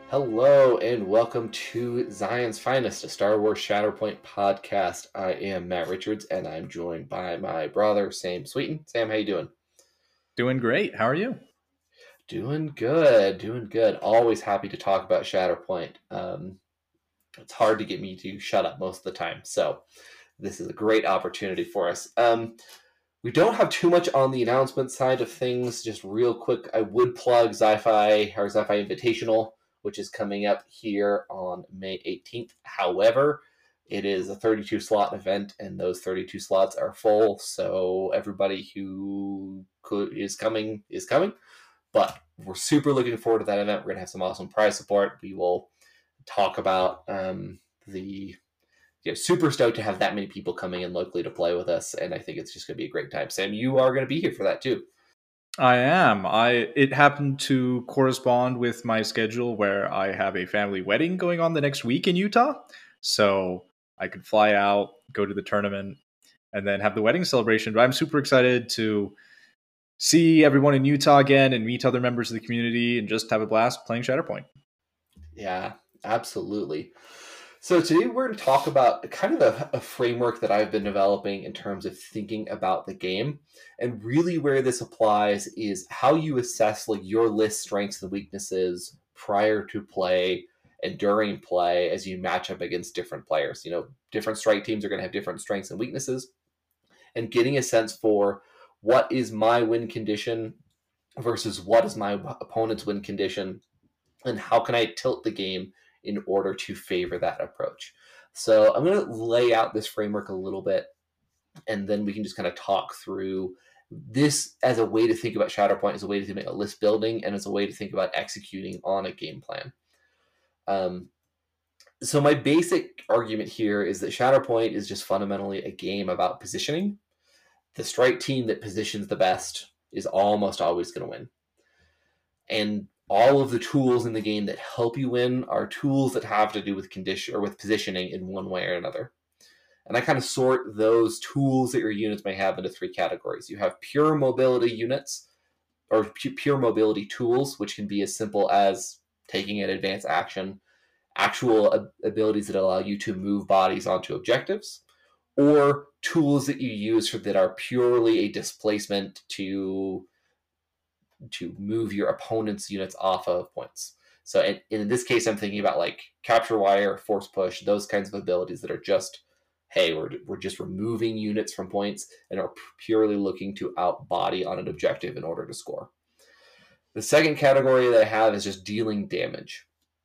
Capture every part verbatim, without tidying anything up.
Hello and welcome to Zion's Finest, a Star Wars Shatterpoint podcast. I am Matt Richards and I'm joined by my brother Sam Sweeten. Sam, how you doing? Doing great. How are you? Doing good, doing good. Always happy to talk about Shatterpoint. Um, it's hard to get me to shut up most of the time, so this is a great opportunity for us. Um, we don't have too much on the announcement side of things. Just real quick, I would plug Sci-Fi or Sci-Fi Invitational, which is coming up here on May eighteenth. However, it is a thirty-two slot event, and those thirty-two slots are full. So everybody who could, is coming is coming. But we're super looking forward to that event. We're gonna have some awesome prize support. We will talk about um, the yeah, super stoked to have that many people coming in locally to play with us, and I think it's just going to be a great time. Sam, you are going to be here for that too. I am. I it happened to correspond with my schedule where I have a family wedding going on the next week in Utah. So I could fly out, go to the tournament, and then have the wedding celebration. But I'm super excited to see everyone in Utah again and meet other members of the community and just have a blast playing Shatterpoint. Yeah, absolutely. So today we're going to talk about kind of a, a framework that I've been developing in terms of thinking about the game. And really where this applies is how you assess like your list strengths and weaknesses prior to play and during play as you match up against different players. You know, different strike teams are going to have different strengths and weaknesses. And getting a sense for what is my win condition versus what is my opponent's win condition and how can I tilt the game in order to favor that approach. So I'm going to lay out this framework a little bit, and then we can just kind of talk through this as a way to think about Shatterpoint, as a way to think about list building, and as a way to think about executing on a game plan. Um, so my basic argument here is that Shatterpoint is just fundamentally a game about positioning. The strike team that positions the best is almost always going to win. And all of the tools in the game that help you win are tools that have to do with condition or with positioning in one way or another. And I kind of sort those tools that your units may have into three categories. You have pure mobility units or pure mobility tools, which can be as simple as taking an advanced action, actual abilities that allow you to move bodies onto objectives, or tools that you use for, that are purely a displacement to to move your opponent's units off of points. So in, in this case, I'm thinking about like capture wire, force push, those kinds of abilities that are just, hey, we're, we're just removing units from points and are purely looking to outbody on an objective in order to score. The second category that I have is just dealing damage.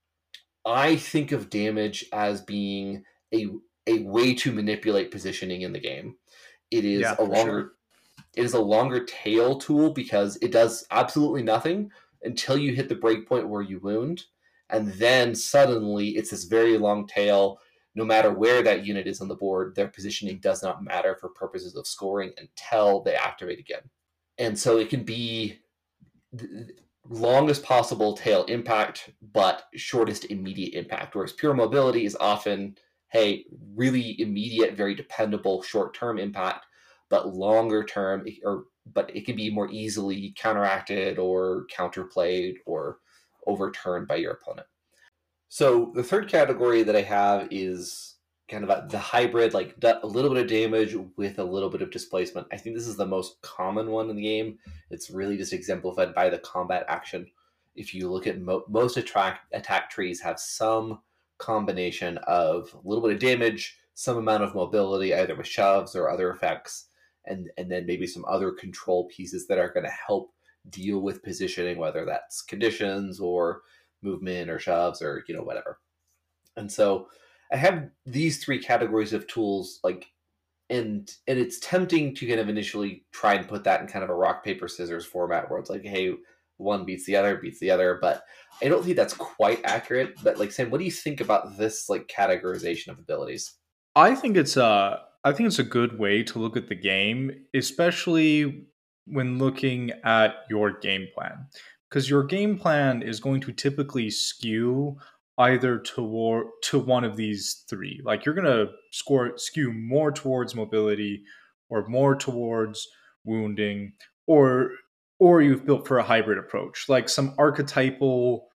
I think of damage as being a, a way to manipulate positioning in the game. It is Yeah, a for sure. longer it is a longer tail tool because it does absolutely nothing until you hit the breakpoint where you wound. And then suddenly it's this very long tail. No matter where that unit is on the board, their positioning does not matter for purposes of scoring until they activate again. And so it can be the longest possible tail impact, but shortest immediate impact. Whereas pure mobility is often, hey, really immediate, very dependable short term impact, but longer term, or but it can be more easily counteracted or counterplayed or overturned by your opponent. So the third category that I have is kind of a, the hybrid, like a little bit of damage with a little bit of displacement. I think this is the most common one in the game. It's really just exemplified by the combat action. If you look at mo- most attract, attack trees have some combination of a little bit of damage, some amount of mobility, either with shoves or other effects, and, and then maybe some other control pieces that are going to help deal with positioning, whether that's conditions or movement or shoves or you know whatever. And so I have these three categories of tools, like, and and it's tempting to kind of initially try and put that in kind of a rock paper scissors format where it's like, hey, one beats the other beats the other, but I don't think that's quite accurate. But like, Sam, what do you think about this like categorization of abilities? I think it's a I think it's a good way to look at the game, especially when looking at your game plan. Because your game plan is going to typically skew either toward to one of these three. Like you're gonna score skew more towards mobility or more towards wounding, or or you've built for a hybrid approach, like some archetypal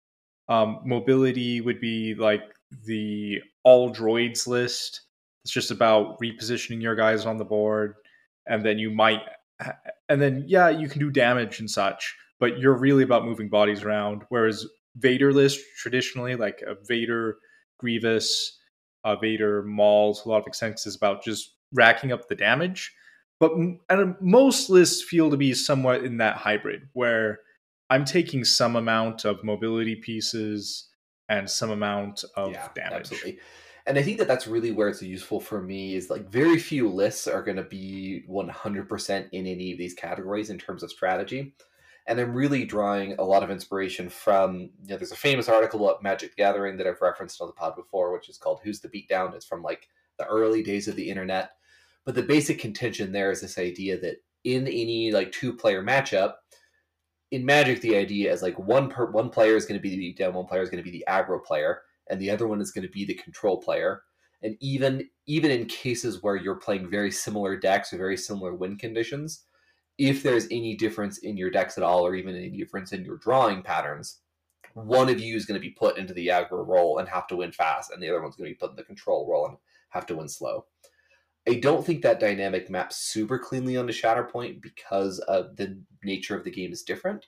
Um, mobility would be like the all droids list. It's just about repositioning your guys on the board, and then you might, and then yeah, you can do damage and such, but you're really about moving bodies around. Whereas Vader list traditionally, like a Vader, Grievous, a Vader, Maul, to a lot of extent is about just racking up the damage. But and most lists feel to be somewhat in that hybrid where I'm taking some amount of mobility pieces and some amount of Yeah, damage. absolutely. And I think that that's really where it's useful for me is like very few lists are going to be one hundred percent in any of these categories in terms of strategy. And I'm really drawing a lot of inspiration from, you know, there's a famous article about Magic the Gathering that I've referenced on the pod before, which is called Who's the Beatdown? It's from like the early days of the internet. But the basic contention there is this idea that in any like two player matchup, in Magic, the idea is like one per one player is going to be the beatdown, one player is going to be the aggro player, and the other one is going to be the control player. And even even in cases where you're playing very similar decks or very similar win conditions, if there's any difference in your decks at all, or even any difference in your drawing patterns, one of you is going to be put into the aggro role and have to win fast, and the other one's going to be put in the control role and have to win slow. I don't think that dynamic maps super cleanly onto Shatterpoint because of the nature of the game is different.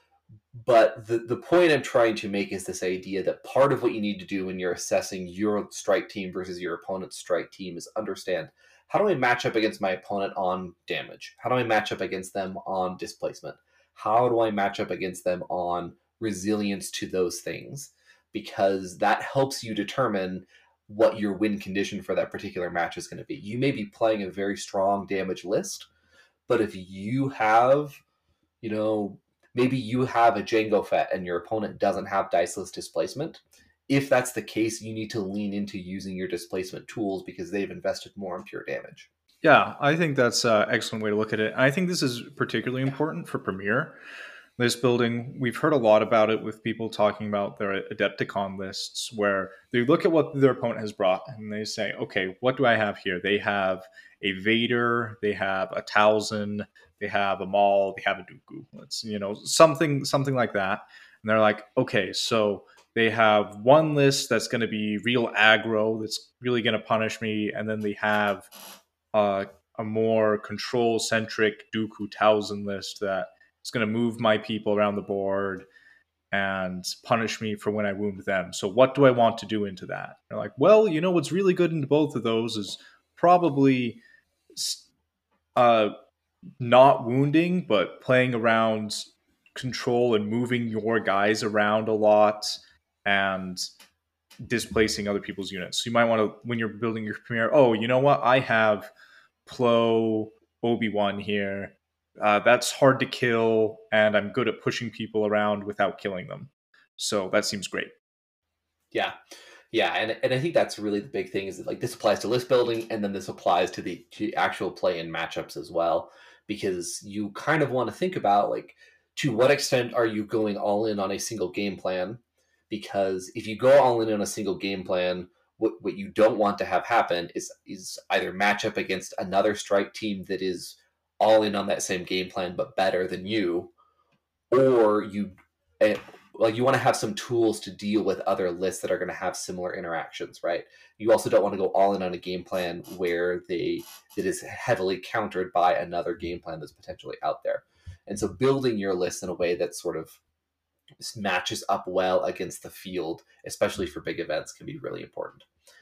But the, the point I'm trying to make is this idea that part of what you need to do when you're assessing your strike team versus your opponent's strike team is understand, how do I match up against my opponent on damage? How do I match up against them on displacement? How do I match up against them on resilience to those things? Because that helps you determine what your win condition for that particular match is going to be. You may be playing a very strong damage list, but if you have, you know, maybe you have a Jango Fett and your opponent doesn't have diceless displacement. If that's the case, you need to lean into using your displacement tools because they've invested more in pure damage. Yeah, I think that's an excellent way to look at it. I think this is particularly Yeah. important for Premier. This building, we've heard a lot about it with people talking about their Adepticon lists, where they look at what their opponent has brought and they say, okay, what do I have here? They have a Vader, they have a Talzin, they have a Maul, they have a Dooku. Let's, you know, something something like that. And they're like, okay, so they have one list that's going to be real aggro, that's really going to punish me, and then they have uh, a more control centric Dooku Talzin list that is going to move my people around the board and punish me for when I wound them. So what do I want to do into that? They're like, well, you know what's really good into both of those is probably uh, not wounding, but playing around control and moving your guys around a lot and displacing other people's units. So you might want to, when you're building your Premier, oh, you know what? I have Plo, Obi-Wan here. Uh, that's hard to kill, and I'm good at pushing people around without killing them. So that seems great. Yeah. Yeah, and, and I think that's really the big thing is that like this applies to list building, and then this applies to the to actual play in matchups as well, because you kind of want to think about like to what extent are you going all in on a single game plan? Because if you go all in on a single game plan, what, what you don't want to have happen is is either match up against another strike team that is all in on that same game plan but better than you, or you eh, like you want to have some tools to deal with other lists that are going to have similar interactions, right? You also don't want to go all in on a game plan where they it is heavily countered by another game plan that's potentially out there. And so building your list in a way that sort of matches up well against the field, especially for big events, can be really important.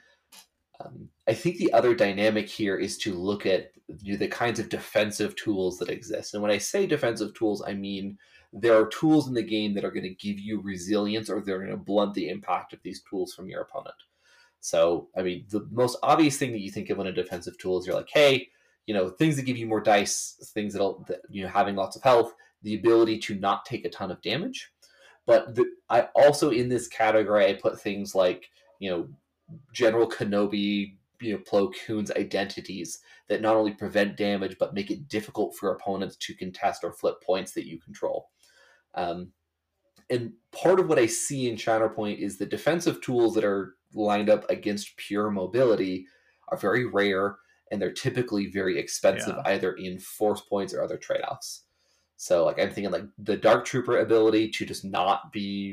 Um, I think the other dynamic here is to look at you know, the kinds of defensive tools that exist. And when I say defensive tools, I mean there are tools in the game that are going to give you resilience or they're going to blunt the impact of these tools from your opponent. So, I mean, the most obvious thing that you think of when a defensive tool is you're like, hey, you know, things that give you more dice, things that'll, that, you know, having lots of health, the ability to not take a ton of damage. But the, I also, in this category, I put things like, you know, General Kenobi, you know, Plo Koon's identities that not only prevent damage, but make it difficult for opponents to contest or flip points that you control. Um, and part of what I see in Shatterpoint is the defensive tools that are lined up against pure mobility are very rare, and they're typically very expensive, yeah. either in force points or other trade-offs. So, like, I'm thinking, like, the Dark Trooper ability to just not be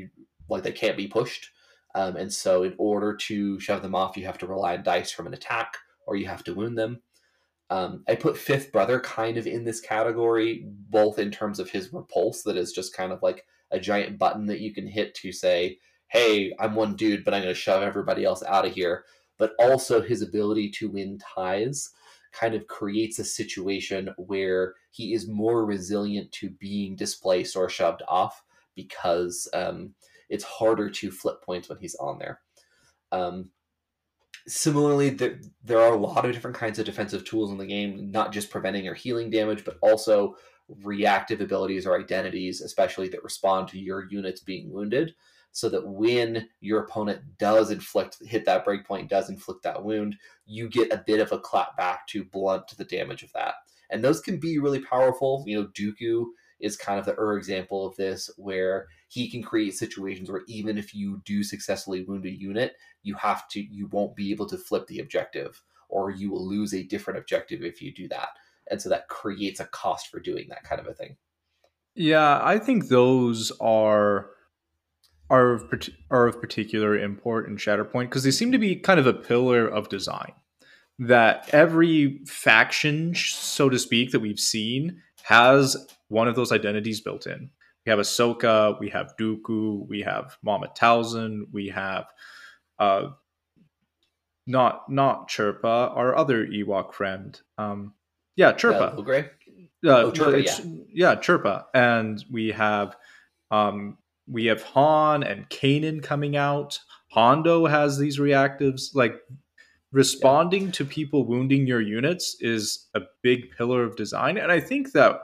like they can't be pushed. Um, and so in order to shove them off, you have to rely on dice from an attack, or you have to wound them. Um, I put Fifth Brother kind of in this category, both in terms of his repulse, that is just kind of like a giant button that you can hit to say, hey, I'm one dude, but I'm going to shove everybody else out of here. But also his ability to win ties kind of creates a situation where he is more resilient to being displaced or shoved off, because um, it's harder to flip points when he's on there. Um, Similarly, there, there are a lot of different kinds of defensive tools in the game, not just preventing or healing damage, but also reactive abilities or identities, especially that respond to your units being wounded, so that when your opponent does inflict, hit that breakpoint, does inflict that wound, you get a bit of a clap back to blunt the damage of that. And those can be really powerful. You know, Dooku is kind of the Ur example of this, where he can create situations where even if you do successfully wound a unit, you have to, you won't be able to flip the objective, or you will lose a different objective if you do that. And so that creates a cost for doing that kind of a thing. Yeah, I think those are are of, are of particular import in Shatterpoint because they seem to be kind of a pillar of design. That every faction, so to speak, that we've seen has one of those identities built in. We have Ahsoka, we have Dooku, we have Mama Talzin, we have uh, not not Chirpa, our other Ewok friend. Um, yeah, Chirpa. Uh, Logray? Uh, oh, Chirpa, it's, yeah. Yeah, Chirpa. And we have um, we have Han and Kanan coming out. Hondo has these reactives. Like, responding yeah. to people wounding your units is a big pillar of design. And I think that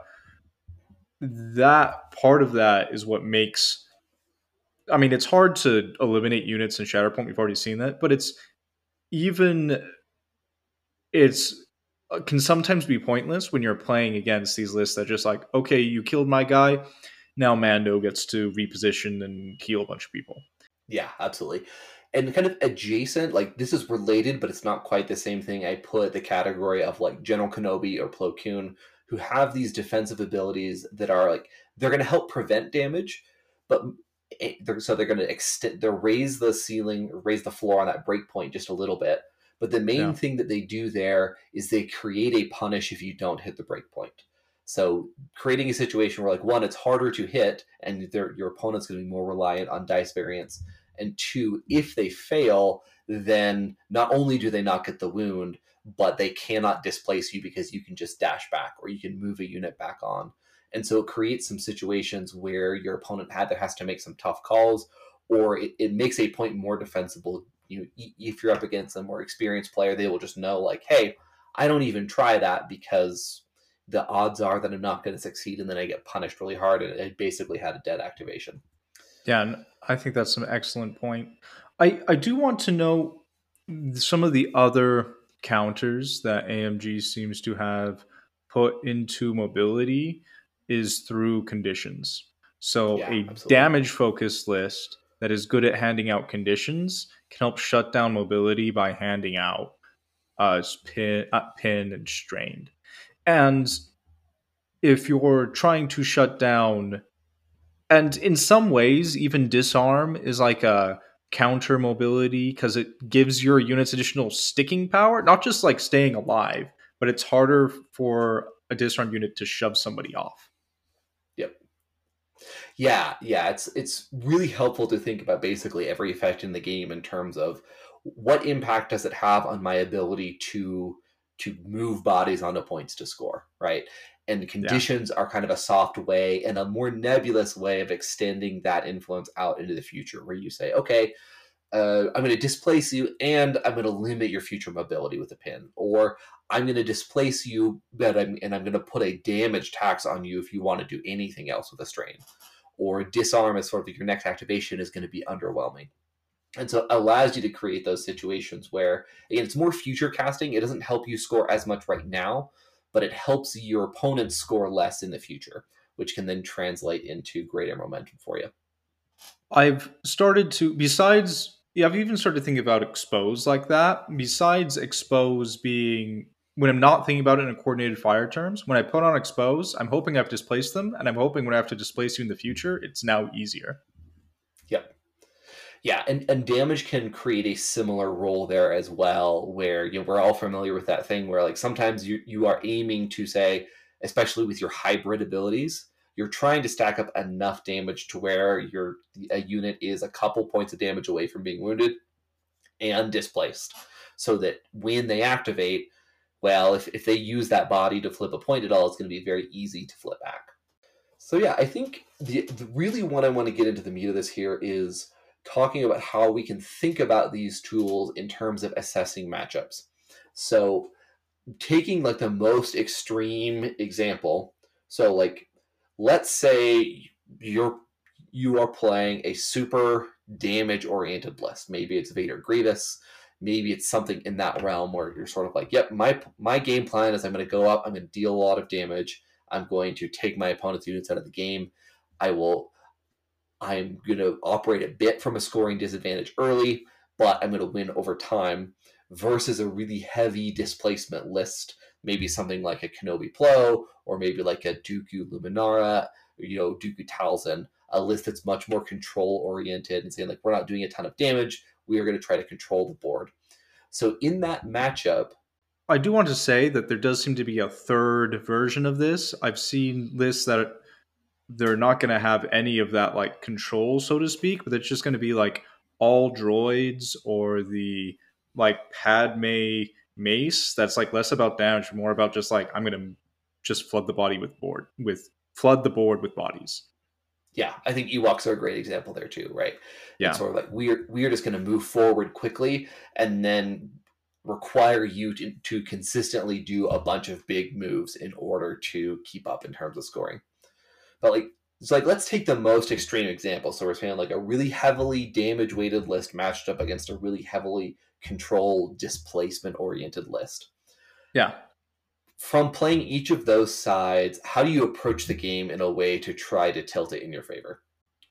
that part of that is what makes... I mean, it's hard to eliminate units in Shatterpoint. We've already seen that. But it's even... It's... can sometimes be pointless when you're playing against these lists that just like, okay, you killed my guy, now Mando gets to reposition and heal a bunch of people. Yeah, absolutely. And kind of adjacent, like this is related, but it's not quite the same thing. I put the category of like General Kenobi or Plo Koon, who have these defensive abilities that are like, they're going to help prevent damage, but they're, so they're going to extend, they'll raise the ceiling, raise the floor on that breakpoint just a little bit. But the main yeah. thing that they do there is they create a punish if you don't hit the breakpoint. So creating a situation where, like, one, it's harder to hit, and your opponent's going to be more reliant on dice variance. And two, if they fail, then not only do they not get the wound, but they cannot displace you because you can just dash back, or you can move a unit back on. And so it creates some situations where your opponent either has to make some tough calls, or it, it makes a point more defensible. You, if you're up against a more experienced player, they will just know, like, hey, I don't even try that because the odds are that I'm not going to succeed, and then I get punished really hard, and I basically had a dead activation. Yeah, and I think that's an excellent point. I, I do want to know some of the other counters that A M G seems to have put into mobility is through conditions. So yeah, a damage-focused list that is good at handing out conditions can help shut down mobility by handing out uh, pin, uh, pin and strained. And if you're trying to shut down, and in some ways, even disarm is like a counter mobility because it gives your units additional sticking power, not just like staying alive, but it's harder for a disarm unit to shove somebody off. Yep. Yeah, yeah, it's it's really helpful to think about basically every effect in the game in terms of what impact does it have on my ability to to move bodies onto points to score, right? And conditions yeah. are kind of a soft way and a more nebulous way of extending that influence out into the future, where you say, okay, uh, I'm going to displace you and I'm going to limit your future mobility with a pin, or I'm going to displace you but I'm, and I'm going to put a damage tax on you if you want to do anything else with a strain, or disarm as sort of your next activation is going to be underwhelming. And so it allows you to create those situations where, again, it's more future casting. It doesn't help you score as much right now, but it helps your opponents score less in the future, which can then translate into greater momentum for you. I've started to, besides, yeah, I've even started thinking about expose like that. Besides expose being, when I'm not thinking about it in a coordinated fire terms, when I put on expose, I'm hoping I've displaced them, and I'm hoping when I have to displace you in the future, it's now easier. Yep. Yeah, and, and damage can create a similar role there as well, where you know we're all familiar with that thing where like sometimes you you are aiming to say, especially with your hybrid abilities, you're trying to stack up enough damage to where your a unit is a couple points of damage away from being wounded and displaced, so that when they activate, well, if, if they use that body to flip a point at all, it's going to be very easy to flip back. So yeah, I think the, the really what I want to get into the meat of this here is talking about how we can think about these tools in terms of assessing matchups. So taking like the most extreme example, so like let's say you're you are playing a super damage oriented list. Maybe it's Vader Grievous, maybe it's something in that realm where you're sort of like, yep, my my game plan is I'm going to go up, I'm going to deal a lot of damage, I'm going to take my opponent's units out of the game. I will I'm going to operate a bit from a scoring disadvantage early, but I'm going to win over time, versus a really heavy displacement list, maybe something like a Kenobi Plo, or maybe like a Dooku Luminara, or, you know, Dooku Talzin, a list that's much more control oriented and saying like, we're not doing a ton of damage, we are going to try to control the board. So in that matchup, I do want to say that there does seem to be a third version of this. I've seen lists that they're not going to have any of that like control, so to speak, but it's just going to be like all droids or the like Padme mace. That's like less about damage, more about just like I'm going to just flood the body with board with flood the board with bodies. Yeah, I think Ewoks are a great example there too, right? It's Yeah. sort of like we're we're just going to move forward quickly and then require you to, to consistently do a bunch of big moves in order to keep up in terms of scoring. But like it's like let's take the most extreme example. So we're saying like a really heavily damage weighted list matched up against a really heavily control displacement oriented list. Yeah. From playing each of those sides, how do you approach the game in a way to try to tilt it in your favor?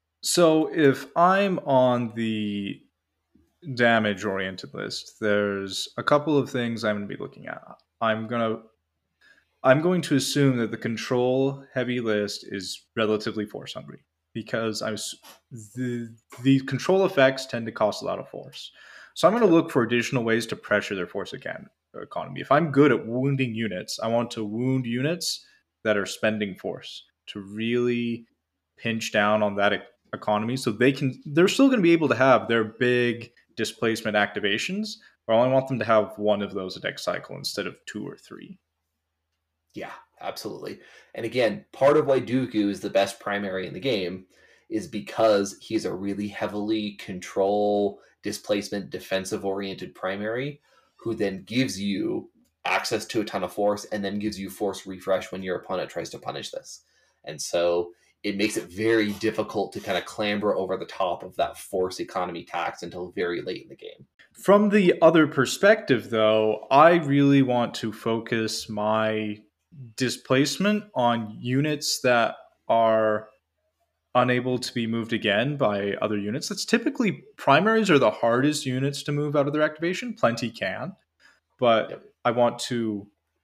So if I'm on the damage oriented list, there's a couple of things I'm going to be looking at. I'm going to I'm going to assume that the control heavy list is relatively force hungry because I was the the control effects tend to cost a lot of force. So I'm going to look for additional ways to pressure their force again, economy. If I'm good at wounding units, I want to wound units that are spending force to really pinch down on that e- economy so they can they're still going to be able to have their big displacement activations, but I only want them to have one of those a deck cycle instead of two or three. Yeah, absolutely. And again, part of why Dooku is the best primary in the game is because he's a really heavily control, displacement, defensive oriented primary who then gives you access to a ton of force and then gives you force refresh when your opponent tries to punish this. And so it makes it very difficult to kind of clamber over the top of that force economy tax until very late in the game. From the other perspective, though, I really want to focus my displacement on units that are unable to be moved again by other units. That's typically primaries are the hardest units to move out of their activation. Plenty can, but Yep. I want to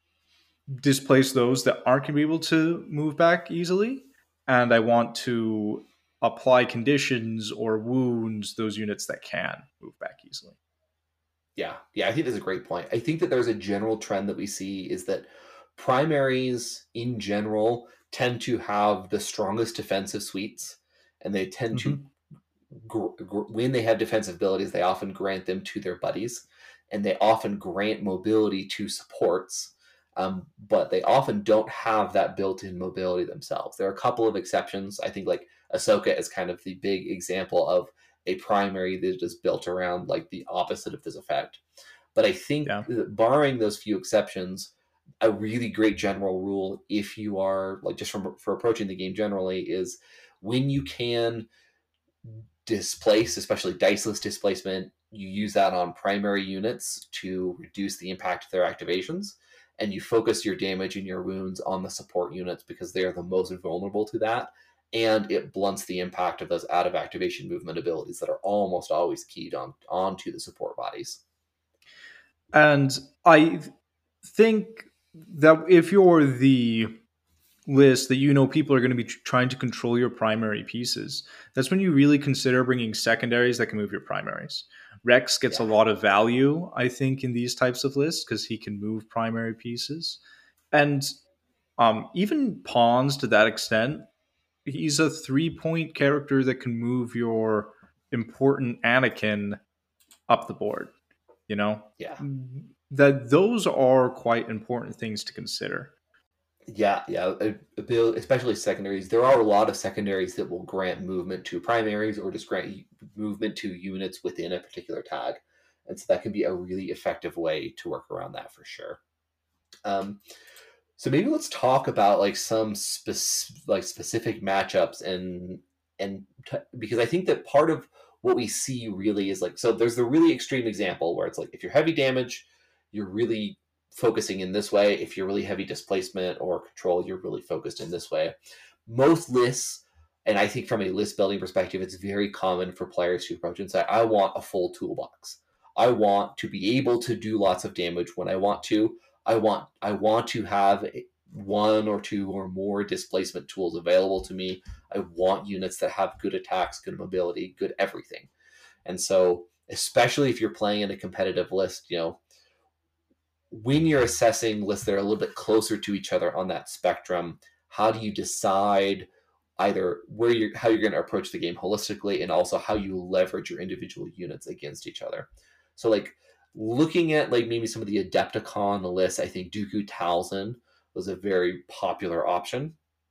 displace those that aren't going to be able to move back easily. And I want to apply conditions or wounds those units that can move back easily. Yeah, yeah, I think that's a great point. I think that there's a general trend that we see is that primaries in general tend to have the strongest defensive suites, and they tend to, Mm-hmm. gr- gr- when they have defensive abilities, they often grant them to their buddies, and they often grant mobility to supports, um, but they often don't have that built-in mobility themselves. There are a couple of exceptions. I think like Ahsoka is kind of the big example of a primary that is built around like the opposite of this effect. But I think Yeah. that barring those few exceptions, a really great general rule, if you are like just from for approaching the game generally, is when you can displace, especially diceless displacement, you use that on primary units to reduce the impact of their activations. And you focus your damage and your wounds on the support units because they are the most vulnerable to that. And it blunts the impact of those out of activation movement abilities that are almost always keyed on onto the support bodies. And I think that if you're the list that you know people are going to be tr- trying to control your primary pieces, that's when you really consider bringing secondaries that can move your primaries. Rex gets a Yeah, lot of value, I think, in these types of lists because he can move primary pieces. And um, even pawns to that extent, he's a three point character that can move your important Anakin up the board. You know, yeah. that those are quite important things to consider. Yeah, yeah, a- a bill- especially secondaries. There are a lot of secondaries that will grant movement to primaries or just grant u- movement to units within a particular tag, and so that can be a really effective way to work around that for sure. Um, so maybe let's talk about like some spec- like specific matchups and and t- because I think that part of what we see really is like, so there's the really extreme example where it's like if you're heavy damage, you're really focusing in this way. If you're really heavy displacement or control, you're really focused in this way. Most lists, and I think from a list building perspective, it's very common for players to approach and say, I want a full toolbox. I want to be able to do lots of damage when I want to. I want I want to have one or two or more displacement tools available to me. I want units that have good attacks, good mobility, good everything. And so, especially if you're playing in a competitive list, you know, when you're assessing lists that are a little bit closer to each other on that spectrum, how do you decide either where you're how you're going to approach the game holistically and also how you leverage your individual units against each other? So like looking at like maybe some of the Adepticon lists, I think Dooku Talzin was a very popular option.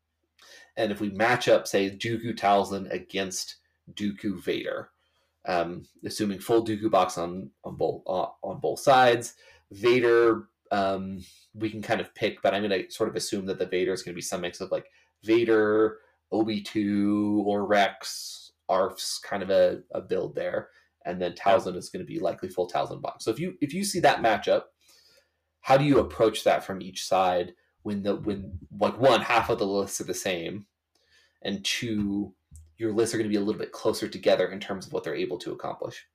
And if we match up, say, Dooku Talzin against Dooku Vader, um, assuming full Dooku box on on both uh, on both sides. Vader, um, we can kind of pick, but I'm going to sort of assume that the Vader is going to be some mix of like Vader, Obi two, or Rex, Arf's kind of a, a build there, and then Yeah. Talzin is going to be likely full Talzin box. So if you if you see that matchup, how do you approach that from each side when the when like one half of the lists are the same, and two your lists are going to be a little bit closer together in terms of what they're able to accomplish?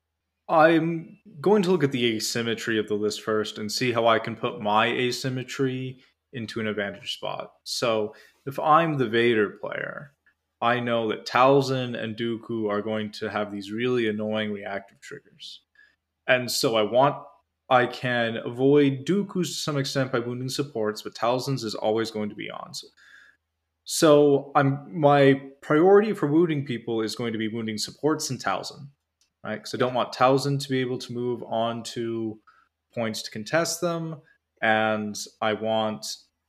I'm going to look at the asymmetry of the list first and see how I can put my asymmetry into an advantage spot. So if I'm the Vader player, I know that Talzin and Dooku are going to have these really annoying reactive triggers. And so I want I can avoid Dooku's to some extent by wounding supports, but Talzin's is always going to be on. So, so I'm my priority for wounding people is going to be wounding supports and Talzin, right? Because I Yeah. don't want Talzin to be able to move on to points to contest them, and I want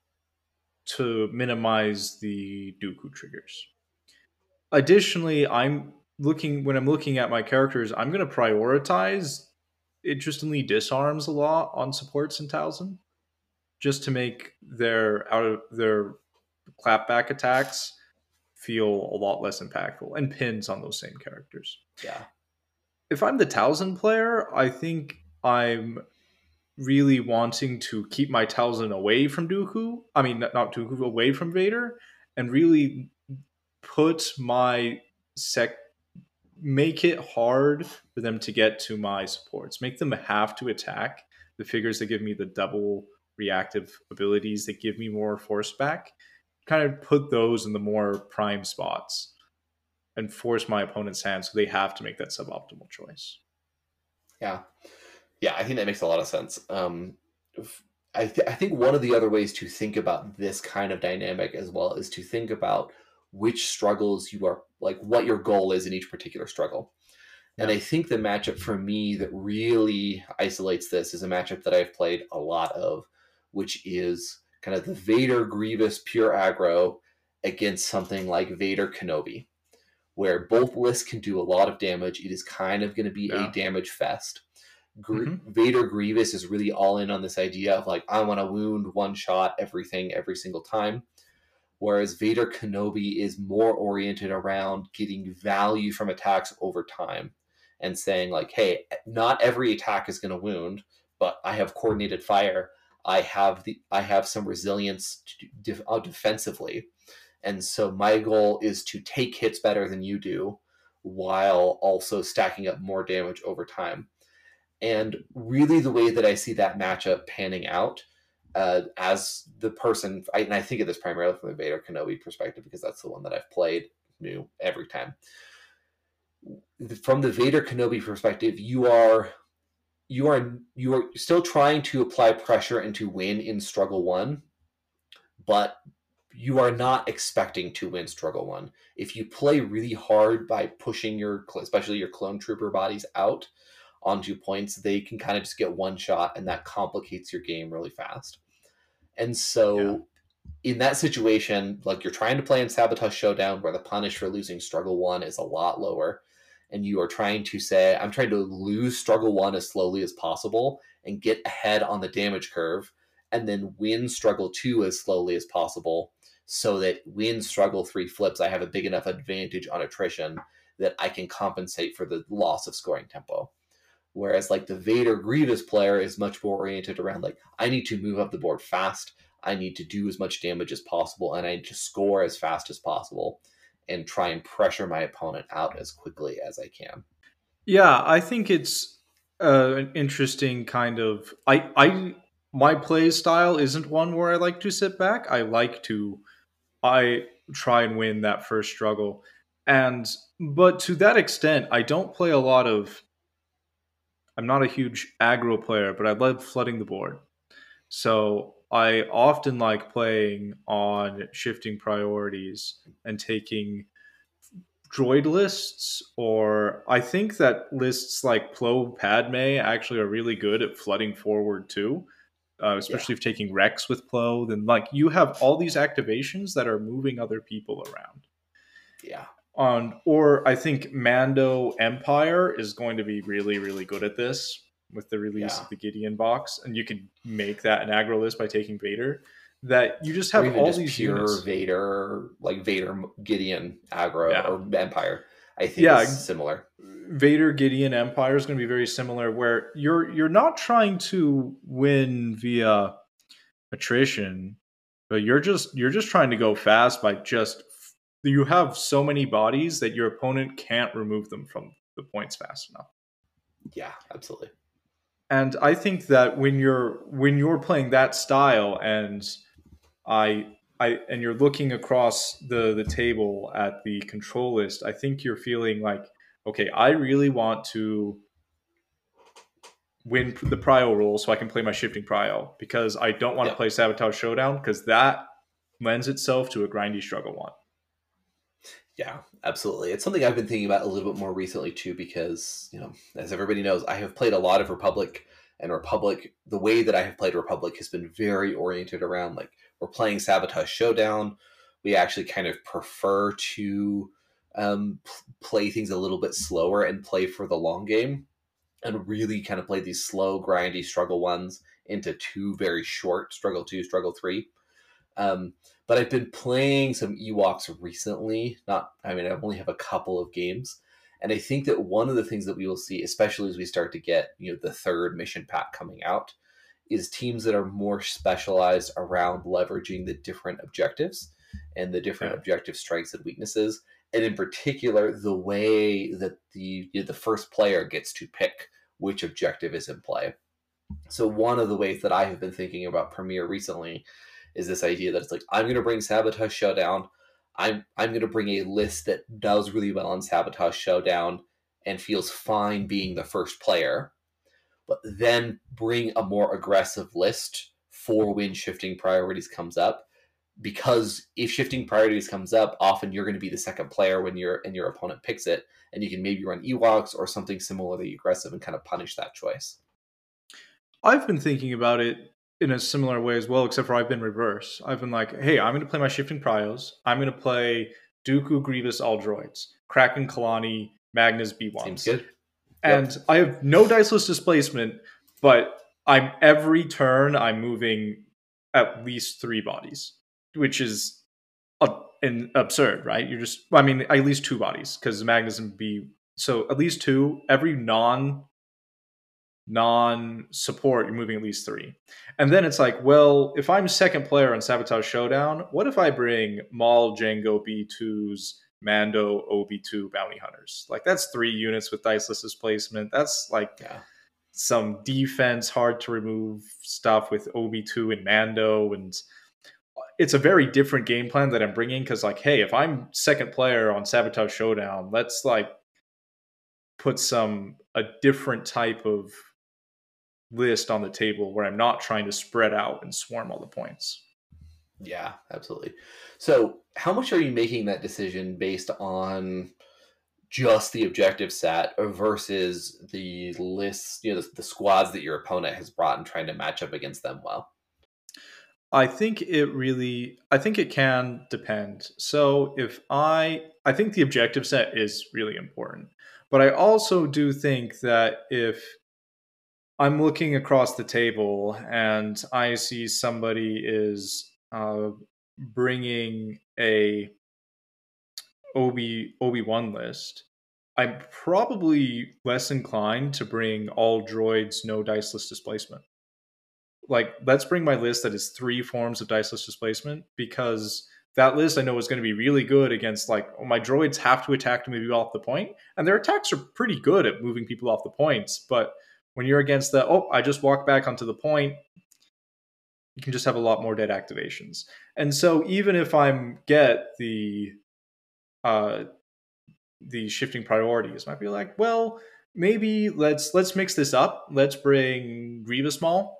to minimize the Dooku triggers. Additionally, I'm looking when I'm looking at my characters, I'm going to prioritize interestingly disarms a lot on supports in Talzin just to make their out of their clapback attacks feel a lot less impactful, and pins on those same characters. Yeah. If I'm the Talzin player, I think I'm really wanting to keep my Talzin away from Dooku. I mean, not Dooku, away from Vader, and really put my sec make it hard for them to get to my supports. Make them have to attack the figures that give me the double reactive abilities that give me more force back. Kind of put those in the more prime spots and force my opponent's hand so they have to make that suboptimal choice. Yeah. Yeah, I think that makes a lot of sense. Um, I, th- I think one of the other ways to think about this kind of dynamic as well is to think about which struggles you are like what your goal is in each particular struggle. And Yeah. I think the matchup for me that really isolates this is a matchup that I've played a lot of, which is kind of the Vader Grievous pure aggro against something like Vader Kenobi, where both lists can do a lot of damage. It is kind of going to be a Yeah. damage fest. Gr- Mm-hmm. Vader Grievous is really all in on this idea of like, I want to wound one shot everything every single time. Whereas Vader Kenobi is more oriented around getting value from attacks over time and saying, like, hey, not every attack is going to wound, but I have coordinated fire. I have the I have some resilience to def- uh, defensively. And so my goal is to take hits better than you do while also stacking up more damage over time. And really, the way that I see that matchup panning out uh, as the person, I, and I think of this primarily from the Vader Kenobi perspective because that's the one that I've played new every time. From the Vader Kenobi perspective, you are you are you are still trying to apply pressure and to win in struggle one, but you are not expecting to win struggle one. If you play really hard by pushing your, especially your clone trooper bodies out onto points, they can kind of just get one shot, and that complicates your game really fast. And Yeah. so in that situation, like you're trying to play in Sabotage Showdown, where the punish for losing struggle one is a lot lower, and you are trying to say, I'm trying to lose struggle one as slowly as possible and get ahead on the damage curve, and then win struggle two as slowly as possible, so that when struggle three flips, I have a big enough advantage on attrition that I can compensate for the loss of scoring tempo. Whereas like the Vader Grievous player is much more oriented around like, I need to move up the board fast, I need to do as much damage as possible, and I need to score as fast as possible and try and pressure my opponent out as quickly as I can. Yeah, I think it's uh, an interesting kind of. I I my play style isn't one where I like to sit back. I like to I try and win that first struggle, and but to that extent, I don't play a lot of. I'm not a huge aggro player, but I love flooding the board. So I often like playing on shifting priorities and taking droid lists, or I think that lists like Plo Padme actually are really good at flooding forward too. Uh, Yeah, especially if taking Rex with Plo, then like you have all these activations that are moving other people around. yeah, On or I think Mando Empire is going to be really, really good at this with the release yeah. of the Gideon box, and you can make that an aggro list by taking Vader. That you just Or have even all just these pure units. Vader, like Vader Gideon aggro Yeah, or Empire, I think is yeah. similar. Vader Gideon Empire is going to be very similar, where you're you're not trying to win via attrition, but you're just you're just trying to go fast by just you have so many bodies that your opponent can't remove them from the points fast enough. Yeah, absolutely. And I think that when you're when you're playing that style, and I I and you're looking across the the table at the control list, I think you're feeling like, okay, I really want to win the prio role so I can play my shifting prio, because I don't want to Yep. play Sabotage Showdown because that lends itself to a grindy struggle one. Yeah, absolutely. It's something I've been thinking about a little bit more recently too, because, you know, as everybody knows, I have played a lot of Republic, and Republic, the way that I have played Republic has been very oriented around like, we're playing Sabotage Showdown. We actually kind of prefer to um, p- play things a little bit slower and play for the long game, and really kind of play these slow, grindy struggle ones into two very short struggle two, struggle three. Um, but I've been playing some Ewoks recently. Not, I mean, I only have a couple of games, and I think that one of the things that we will see, especially as we start to get, you know, the third mission pack coming out, is teams that are more specialized around leveraging the different objectives and the different Yeah. objective strengths and weaknesses, and in particular the way that the you know, the first player gets to pick which objective is in play. So one of the ways that I have been thinking about Premiere recently is this idea that it's like, I'm going to bring Sabotage Showdown. I'm I'm going to bring a list that does really well in Sabotage Showdown and feels fine being the first player, but then bring a more aggressive list for when shifting priorities comes up. Because if shifting priorities comes up, often you're going to be the second player when your and your opponent picks it, and you can maybe run Ewoks or something similarly aggressive and kind of punish that choice. I've been thinking about it in a similar way as well, except for I've been reverse. I've been like, hey, I'm going to play my shifting prios. I'm going to play Dooku, Grievous, all droids, Kraken, Kalani, Magnus, Seems B ones. good. Yep. And I have no diceless displacement, but I'm every turn I'm moving at least three bodies, which is a, an absurd, right? You're just, I mean, at least two bodies because Magnus and B. So at least two. Every non non support, you're moving at least three. And then it's like, well, if I'm second player on Sabotage Showdown, what if I bring Maul, Django, B twos, Mando, O B two bounty hunters? Like that's three units with diceless displacement. That's like Yeah. some defense, hard to remove stuff with O B two and Mando, and it's a very different game plan that I'm bringing because, like, hey, if I'm second player on Sabotage Showdown, let's like put some a different type of list on the table where I'm not trying to spread out and swarm all the points. Yeah, absolutely. So, how much are you making that decision based on just the objective set versus the list, you know, the, the squads that your opponent has brought and trying to match up against them well? I think it really I think it can depend. So if I I think the objective set is really important. But I also do think that if I'm looking across the table and I see somebody is uh, bringing a Obi Obi One list, I'm probably less inclined to bring all droids, no diceless displacement. Like, let's bring my list that is three forms of diceless displacement, because that list I know is going to be really good against, like, oh, my droids have to attack to move you off the point, and their attacks are pretty good at moving people off the points. But when you're against the, oh, I just walk back onto the point, you can just have a lot more dead activations. And so even if I'm get the uh the shifting priorities, might be like, well, maybe let's let's mix this up. Let's bring Grievous Maul,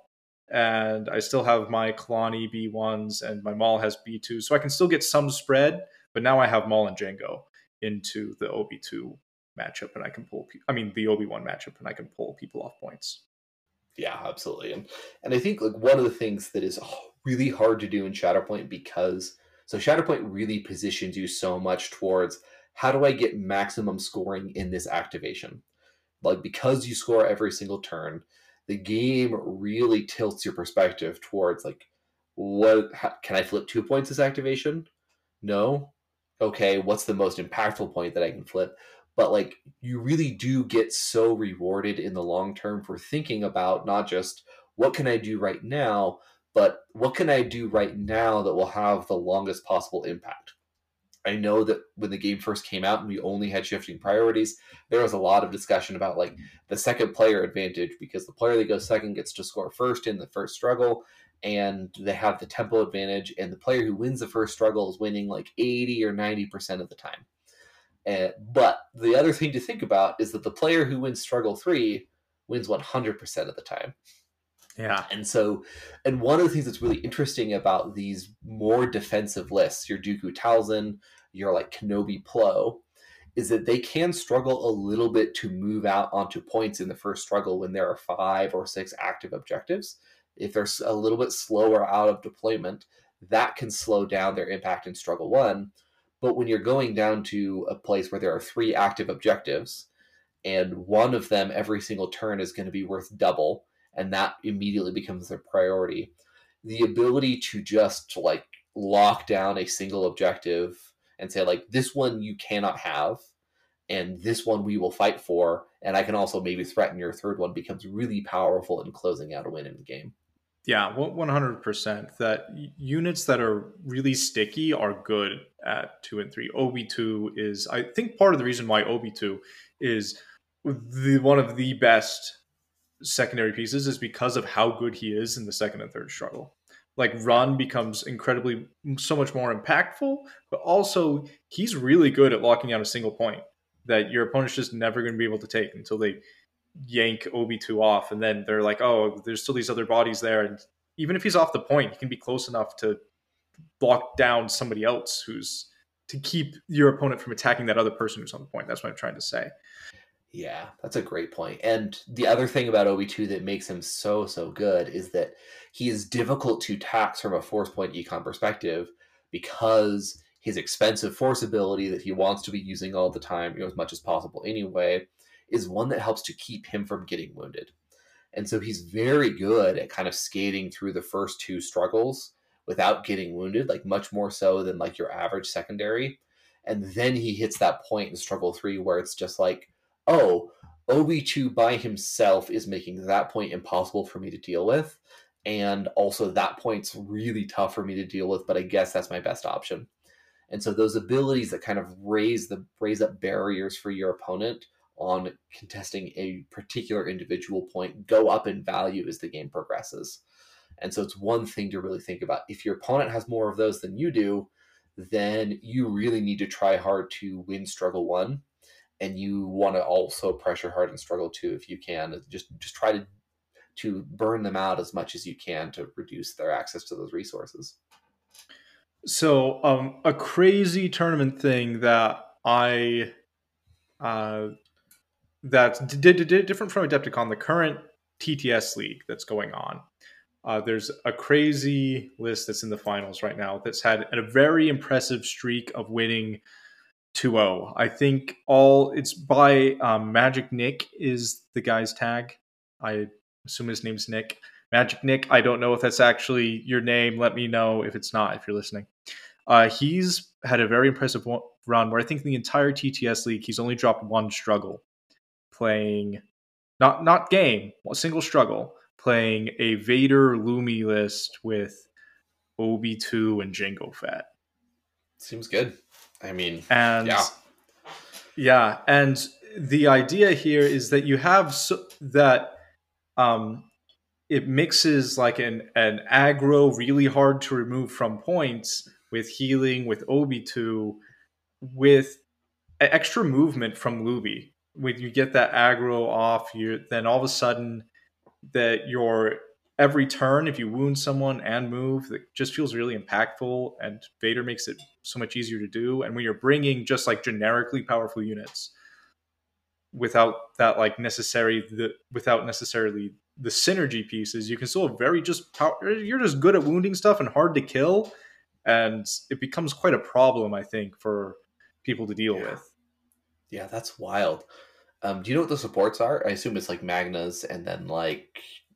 and I still have my Kalani B ones, and my Maul has B two, so I can still get some spread. But now I have Maul and Jango into the O B two matchup, and I can pull. I mean, the Obi One matchup, and I can pull people off points. Yeah, absolutely. And and I think like one of the things that is really hard to do in Shatterpoint, because so Shatterpoint really positions you so much towards how do I get maximum scoring in this activation? Like, because you score every single turn, the game really tilts your perspective towards like, what how, can I flip two points this activation? No. Okay, what's the most impactful point that I can flip? But like, you really do get so rewarded in the long term for thinking about not just what can I do right now, but what can I do right now that will have the longest possible impact. I know that when the game first came out and we only had shifting priorities, there was a lot of discussion about like the second player advantage, because the player that goes second gets to score first in the first struggle, and they have the tempo advantage, and the player who wins the first struggle is winning like eighty or ninety percent of the time. Uh, but the other thing to think about is that the player who wins struggle three wins one hundred percent of the time. Yeah. And so, and one of the things that's really interesting about these more defensive lists, your Dooku Talzin, your like Kenobi Plo, is that they can struggle a little bit to move out onto points in the first struggle when there are five or six active objectives. If they're a little bit slower out of deployment, that can slow down their impact in struggle one. But when you're going down to a place where there are three active objectives, and one of them every single turn is going to be worth double, and that immediately becomes their priority. The ability to just like lock down a single objective and say like, this one you cannot have, and this one we will fight for, and I can also maybe threaten your third one, becomes really powerful in closing out a win in the game. Yeah, one hundred percent. That units that are really sticky are good at two and three. O B two is, I think, part of the reason why O B two is the one of the best secondary pieces is because of how good he is in the second and third struggle. Like, run becomes incredibly so much more impactful, but also he's really good at locking out a single point that your opponent's just never going to be able to take until they yank O B two off, and then they're like, oh, there's still these other bodies there, and even if he's off the point, he can be close enough to block down somebody else who's to keep your opponent from attacking that other person who's on the point. That's what I'm trying to say. Yeah, that's a great point. And the other thing about O B two that makes him so, so good is that he is difficult to tax from a force point econ perspective, because his expensive force ability that he wants to be using all the time, you know, as much as possible anyway, is one that helps to keep him from getting wounded. And so he's very good at kind of skating through the first two struggles without getting wounded, like much more so than like your average secondary. And then he hits that point in struggle three where it's just like, oh, O B two by himself is making that point impossible for me to deal with. And also that point's really tough for me to deal with, but I guess that's my best option. And so those abilities that kind of raise the raise up barriers for your opponent on contesting a particular individual point go up in value as the game progresses. And so it's one thing to really think about. If your opponent has more of those than you do, then you really need to try hard to win struggle one. And you want to also pressure hard in struggle two if you can. Just just try to to burn them out as much as you can to reduce their access to those resources. So um, a crazy tournament thing that I uh, that's d- d- d- different from Adepticon, the current T T S league that's going on. Uh, there's a crazy list that's in the finals right now that's had a very impressive streak of winning two oh. I think all it's by um, Magic Nick is the guy's tag. I assume his name's Nick. Magic Nick. I don't know if that's actually your name. Let me know if it's not, if you're listening. Uh, he's had a very impressive one, run where I think the entire T T S league, he's only dropped one struggle playing, not not game, a single struggle, playing a Vader Lumi list with Obi two and Jango Fett. Seems good. I mean, and yeah. Yeah, and the idea here is that you have so, that um, it mixes like an, an aggro really hard to remove from points with healing with Obi two with extra movement from Luby. When you get that aggro off, you then all of a sudden that your every turn, if you wound someone and move, that just feels really impactful, and Vader makes it so much easier to do. And when you're bringing just like generically powerful units without that like necessary the without necessarily the synergy pieces, you can still have very just power, you're just good at wounding stuff and hard to kill, and it becomes quite a problem, I think, for people to deal yeah. with. Yeah, that's wild. Um, do you know what the supports are? I assume it's like Magnas and then like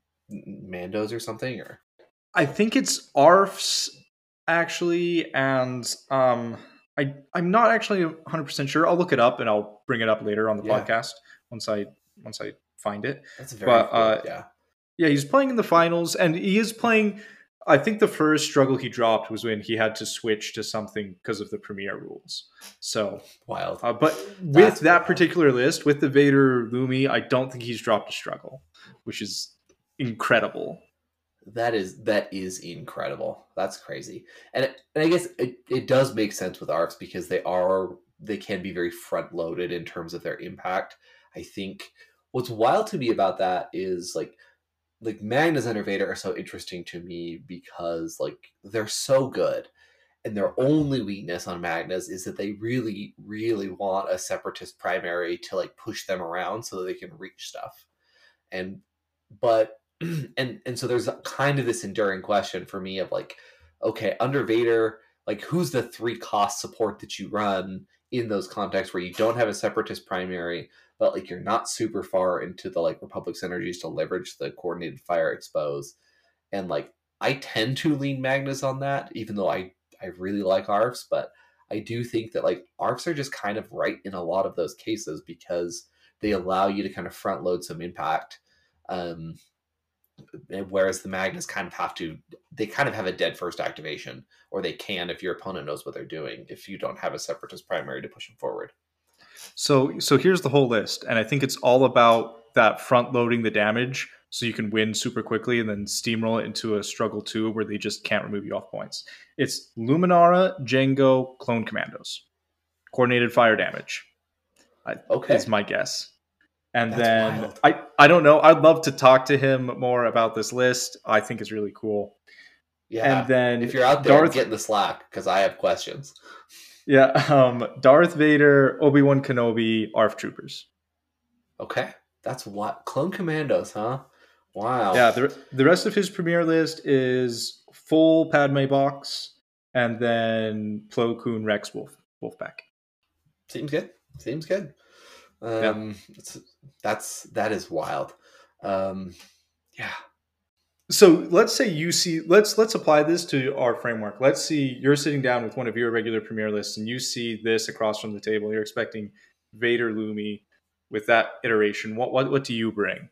Mandos or something, or I think it's A R Fs actually, and um, I I'm not actually one hundred percent sure. I'll look it up and I'll bring it up later on the yeah. podcast once I once I find it. That's very but, cool. Uh, yeah. Yeah, he's playing in the finals, and he is playing. I think the first struggle he dropped was when he had to switch to something because of the Premier rules. So wild. Uh, but with That's that wild. particular list, with the Vader Lumi, I don't think he's dropped a struggle, which is incredible. That is that is incredible. That's crazy. And, it, and I guess it, it does make sense with A R Fs because they are they can be very front loaded in terms of their impact. I think what's wild to me about that is like like Magnas and Vader are so interesting to me because like they're so good, and their only weakness on Magnas is that they really really want a separatist primary to like push them around so that they can reach stuff. And but and and so there's kind of this enduring question for me of like, okay, under Vader, like who's the three cost support that you run in those contexts where you don't have a separatist primary, but like you're not super far into the like Republic synergies to leverage the coordinated fire expose. And like I tend to lean Magnas on that, even though I I really like A R Fs, but I do think that like A R Fs are just kind of right in a lot of those cases because they allow you to kind of front load some impact. Um, whereas the Magnas kind of have to, they kind of have a dead first activation, or they can if your opponent knows what they're doing, if you don't have a separatist primary to push them forward. So so here's the whole list, and I think it's all about that front loading the damage so you can win super quickly and then steamroll it into a struggle two where they just can't remove you off points. It's Luminara, Jango, Clone Commandos. Coordinated fire damage. I, Okay. is my guess. And That's then wild. I, I don't know. I'd love to talk to him more about this list. I think it's really cool. Yeah. And then if you're out there, Darth, get in the Slack because I have questions. Yeah, um, Darth Vader, Obi-Wan Kenobi, A R F Troopers. Okay, that's what Clone Commandos, huh? Wow. Yeah, the the rest of his premier list is full Padme box, and then Plo Koon, Rex, Wolf, Wolfpack. Seems good. Seems good. Um, yeah. it's, that's that is wild. Um, yeah. So let's say you see. Let's let's apply this to our framework. Let's see you're sitting down with one of your regular premier lists, and you see this across from the table. You're expecting Vader Lumi with that iteration. What what what do you bring?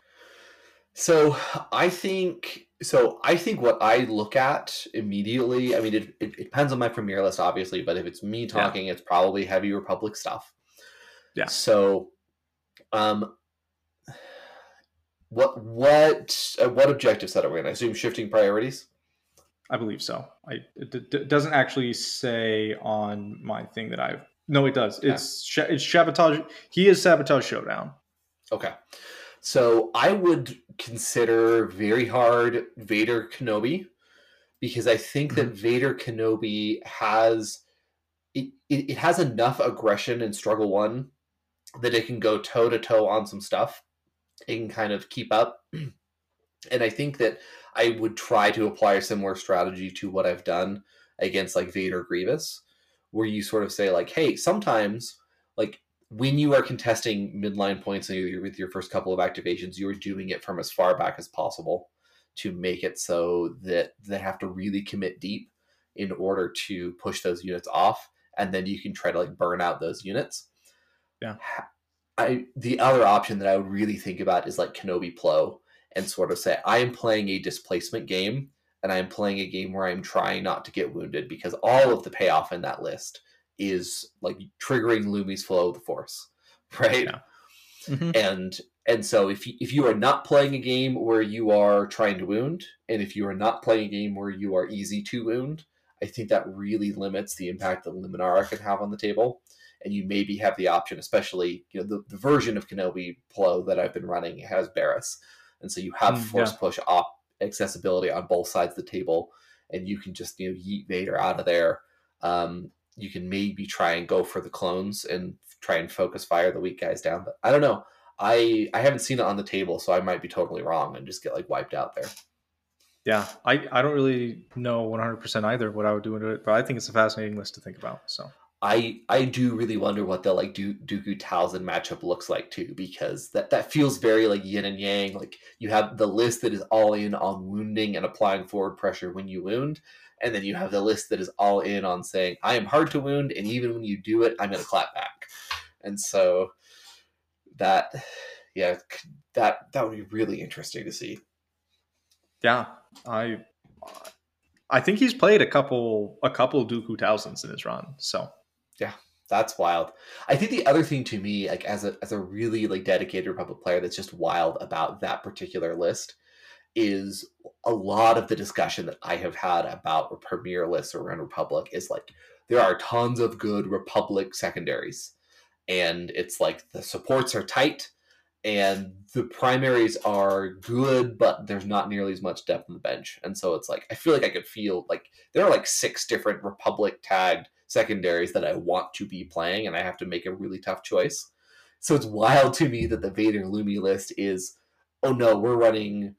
So I think so. I think what I look at immediately. I mean, it, it, it depends on my premier list, obviously. But if it's me talking, yeah. it's probably heavy Republic stuff. Yeah. So Um, what what uh, what objective set are we in? I assume shifting priorities. I believe so. I it, d- d- doesn't actually say on my thing that I've. No, it does. Okay. It's sh- it's sabotage. He is sabotage showdown. Okay. So I would consider very hard Vader Kenobi, because I think that Mhm. Vader Kenobi has it, it, it has enough aggression in struggle one that it can go toe to toe on some stuff. It can kind of keep up. And I think that I would try to apply a similar strategy to what I've done against like Vader Grievous, where you sort of say like, hey, sometimes like when you are contesting midline points with your first couple of activations, you are doing it from as far back as possible to make it so that they have to really commit deep in order to push those units off, and then you can try to like burn out those units. Yeah. I the other option that I would really think about is like Kenobi Plo, and sort of say, I am playing a displacement game, and I am playing a game where I'm trying not to get wounded, because all of the payoff in that list is like triggering Lumi's flow of the Force, right? Yeah. Mm-hmm. And and so if you, if you are not playing a game where you are trying to wound, and if you are not playing a game where you are easy to wound, I think that really limits the impact that Luminara can have on the table. And you maybe have the option, especially you know the, the version of Kenobi Plo that I've been running has Barriss. And so you have Mm, force yeah. push op accessibility on both sides of the table, and you can just you know yeet Vader out of there. Um, you can maybe try and go for the clones and try and focus fire the weak guys down. But I don't know. I I haven't seen it on the table, so I might be totally wrong and just get like wiped out there. Yeah, I, I don't really know one hundred percent either what I would do into it, but I think it's a fascinating list to think about. So I I do really wonder what the like du- Dooku Talzin matchup looks like too, because that, that feels very like yin and yang. Like you have the list that is all in on wounding and applying forward pressure when you wound, and then you have the list that is all in on saying I am hard to wound, and even when you do it, I'm going to clap back. And so that yeah that that would be really interesting to see. yeah, I I think he's played a couple a couple Dooku Talzins in his run. So yeah, that's wild. I think the other thing to me, like as a as a really like dedicated Republic player, that's just wild about that particular list is a lot of the discussion that I have had about Premier lists around Republic is like there are tons of good Republic secondaries, and it's like the supports are tight and the primaries are good, but there's not nearly as much depth on the bench. And so it's like I feel like I could feel like there are like six different Republic tagged secondaries that I want to be playing, and I have to make a really tough choice. So it's wild to me that the Vader Lumi list is, oh no, we're running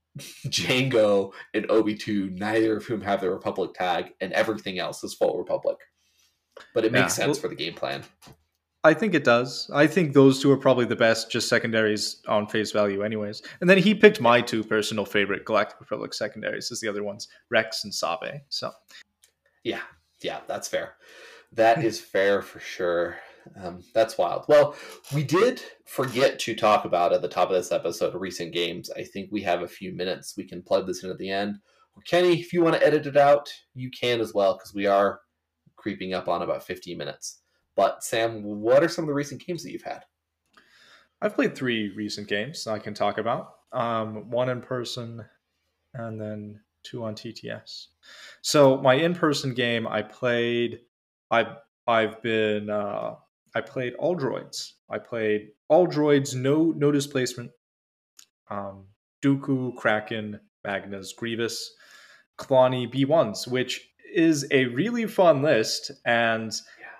Jango and Obi two, neither of whom have the Republic tag, and everything else is full Republic. But it makes yeah, sense well, for the game plan. I think it does. I think those two are probably the best, just secondaries on face value, anyways. And then he picked my two personal favorite Galactic Republic secondaries as the other ones, Rex and Sabe. So, yeah, yeah, that's fair. That is fair for sure. Um, that's wild. Well, we did forget to talk about at the top of this episode recent games. I think we have a few minutes. We can plug this in at the end. Or Kenny, if you want to edit it out, you can as well, because we are creeping up on about fifteen minutes. But Sam, what are some of the recent games that you've had? I've played three recent games I can talk about. Um, one in person, and then two on T T S. So my in-person game, I played. I've I've been. Uh, I played all droids. I played all droids. No no displacement. Um, Dooku, Kraken, Magnus, Grievous, Kalani, B ones, which is a really fun list. And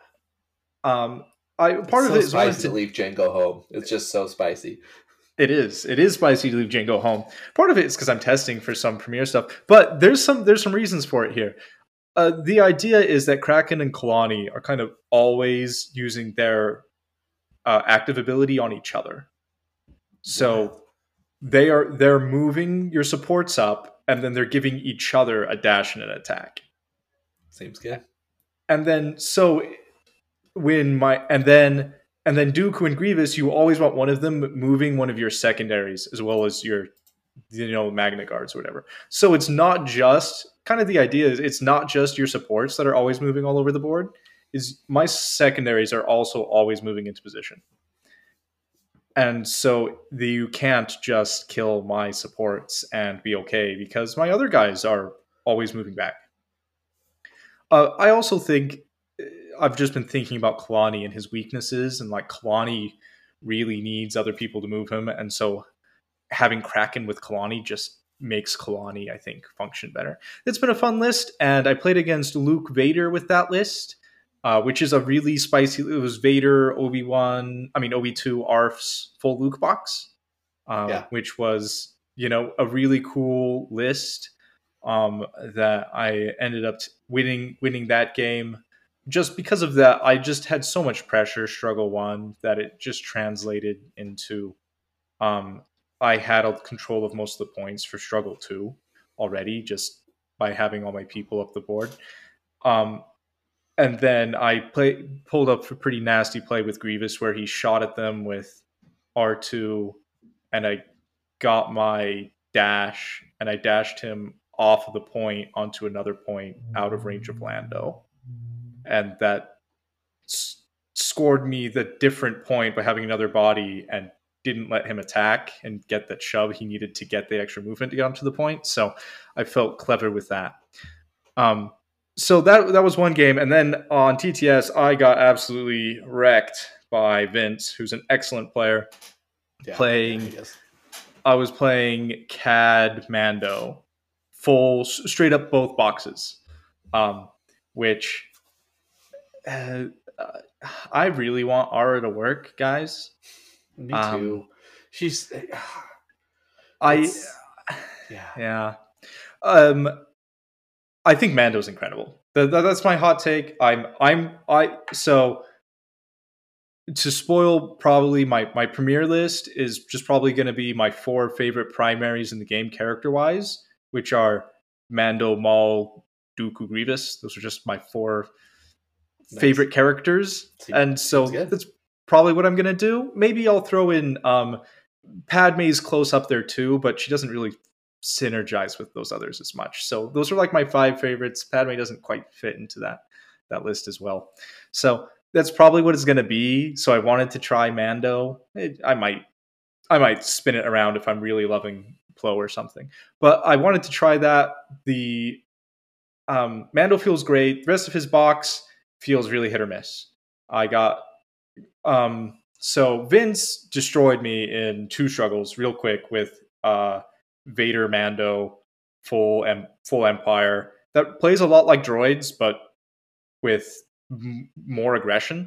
um, I part It's of so it is wanted spicy to to leave Django home. It's just so spicy. It is. It is spicy to leave Django home. Part of it is because I'm testing for some Premiere stuff, but there's some there's some reasons for it here. Uh, the idea is that Kraken and Kalani are kind of always using their uh, active ability on each other. So Wow. they are they're moving your supports up, and then they're giving each other a dash and an attack. Seems good. And then so when my and then and then Dooku and Grievous, you always want one of them moving one of your secondaries as well as your, you know, Magna Guards or whatever. So it's not just kind of the idea is it's not just your supports that are always moving all over the board. Is my secondaries are also always moving into position. And so the, you can't just kill my supports and be okay because my other guys are always moving back. Uh, I also think uh, I've just been thinking about Kalani and his weaknesses, and like Kalani really needs other people to move him, and so having Kraken with Kalani just makes Kalani, I think, function better. It's been a fun list, and I played against Luke Vader with that list, uh, which is a really spicy. It was Vader, Obi Wan, I mean Obi two, Arf's full Luke box, uh, Yeah. which was you know a really cool list um, that I ended up winning winning that game. Just because of that, I just had so much pressure. Struggle one that it just translated into um, I had a control of most of the points for Struggle two already, just by having all my people up the board. Um, and then I play, pulled up a pretty nasty play with Grievous where he shot at them with R two, and I got my dash, and I dashed him off of the point onto another point out of range of Lando. And that s- scored me the different point by having another body and didn't let him attack and get that shove he needed to get the extra movement to get onto the point. So I felt clever with that. Um, so that that was one game, and then on T T S, I got absolutely wrecked by Vince, who's an excellent player. Yeah. Yeah. Playing, He is. I was playing Cad Mando, full straight up both boxes, um, which uh, uh, I really want Aura to work, guys. Me Um, too. She's. I It's. Yeah. yeah. Um, I think Mando's incredible. Th- th- that's my hot take. I'm I'm I so to spoil probably my my premiere list is just probably going to be my four favorite primaries in the game character wise, which are Mando, Maul, Dooku, Grievous. Those are just my four Nice. favorite characters, Se- and Seems so good. that's probably what I'm going to do. Maybe I'll throw in um, Padme's close up there too, but she doesn't really synergize with those others as much. So those are like my five favorites. Padme doesn't quite fit into that that list as well. So that's probably what it's going to be. So I wanted to try Mando. It, I might I might spin it around if I'm really loving Plo or something. But I wanted to try that. The um, Mando feels great. The rest of his box feels really hit or miss. I got um, so Vince destroyed me in two struggles real quick with uh, Vader Mando full and full Empire that plays a lot like droids, but with m- more aggression.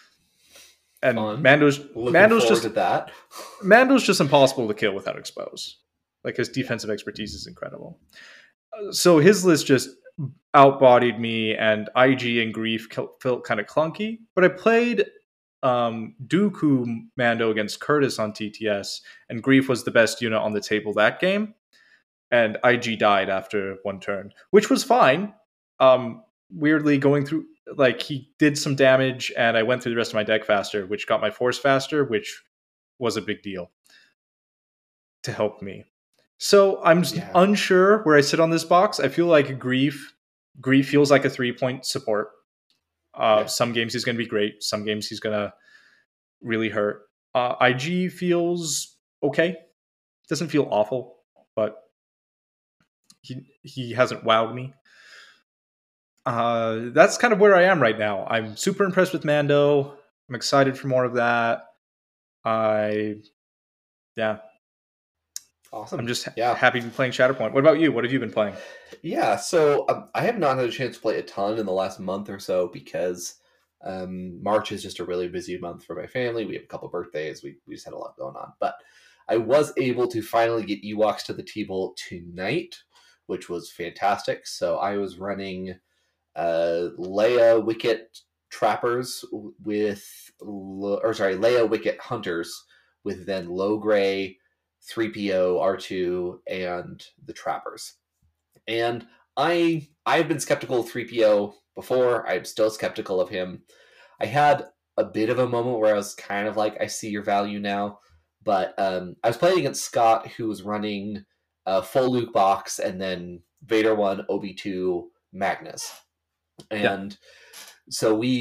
And Fun. Mando's Looking Mando's forward just to that. Mando's just impossible to kill without expose. Like his defensive expertise is incredible. So his list just outbodied me, and I G and Grief felt kind of clunky. But I played um, Dooku Mando against Curtis on T T S, and Grief was the best unit on the table that game. And I G died after one turn, which was fine. Um, weirdly, going through, like, he did some damage, and I went through the rest of my deck faster, which got my force faster, which was a big deal to help me. So I'm Yeah. unsure where I sit on this box. I feel like Grief, Grief feels like a three point support. Uh, Yeah. some games he's going to be great. Some games he's going to really hurt. Uh, I G feels okay. Doesn't feel awful, but he he hasn't wowed me. Uh, that's kind of where I am right now. I'm super impressed with Mando. I'm excited for more of that. I yeah, I'm Awesome. just Yeah. happy to be playing Shatterpoint. What about you? What have you been playing? Yeah. So um, I have not had a chance to play a ton in the last month or so because um, March is just a really busy month for my family. We have a couple birthdays. We, we just had a lot going on. But I was able to finally get Ewoks to the table tonight, which was fantastic. So I was running uh, Leia Wicket Trappers with, or sorry, Leia Wicket Hunters with then Low Gray, three P O, R two, and the Trappers. And I I've been skeptical of three P O before. I'm still skeptical of him. I had a bit of a moment where I was kind of like, I see your value now. But um, I was playing against Scott, who was running a full Luke box and then Vader one, Obi two, Magnus. Yeah. And so we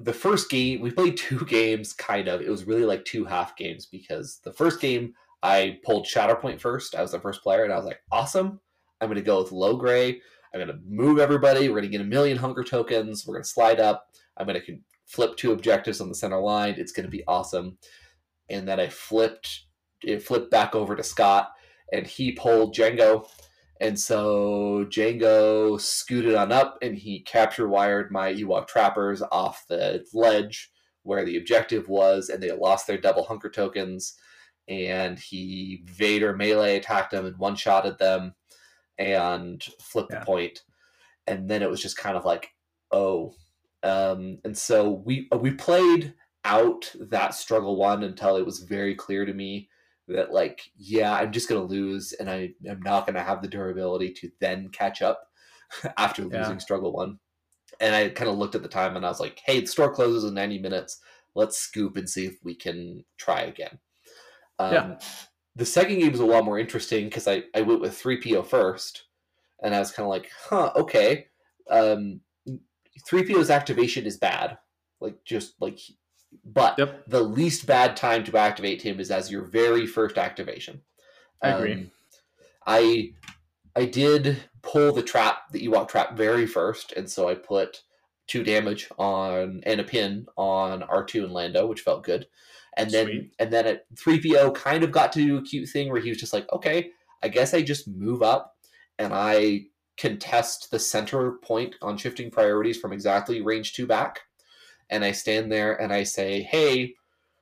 the first game, we played two games, kind of. It was really like two half games because the first game, I pulled Shatterpoint first. I was the first player, and I was like, awesome. I'm going to go with low gray. I'm going to move everybody. We're going to get a million hunger tokens. We're going to slide up. I'm going to flip two objectives on the center line. It's going to be awesome. And then I flipped, it flipped back over to Scott, and he pulled Django. And so Django scooted on up, and he capture wired my Ewok trappers off the ledge where the objective was, and they lost their double hunger tokens. And he Vader melee attacked them and one-shotted them and flipped yeah. the point. And then it was just kind of like, oh. Um, and so we we played out that struggle one until it was very clear to me that, like, yeah, I'm just going to lose, and I am not going to have the durability to then catch up after losing yeah. struggle one. And I kind of looked at the time, and I was like, hey, the store closes in ninety minutes. Let's scoop and see if we can try again. Um, yeah. The second game was a lot more interesting because I, I went with three P O first, and I was kind of like, huh, okay. Um, three P O's activation is bad. Like, just like... But yep. the least bad time to activate him is as your very first activation. I agree. Um, I I did pull the trap, the Ewok trap, very first, and so I put two damage on and a pin on R two and Lando, which felt good. And then Sweet. and then at three P O kind of got to do a cute thing where he was just like, okay, I guess I just move up and I contest the center point on shifting priorities from exactly range two back. And I stand there and I say, hey,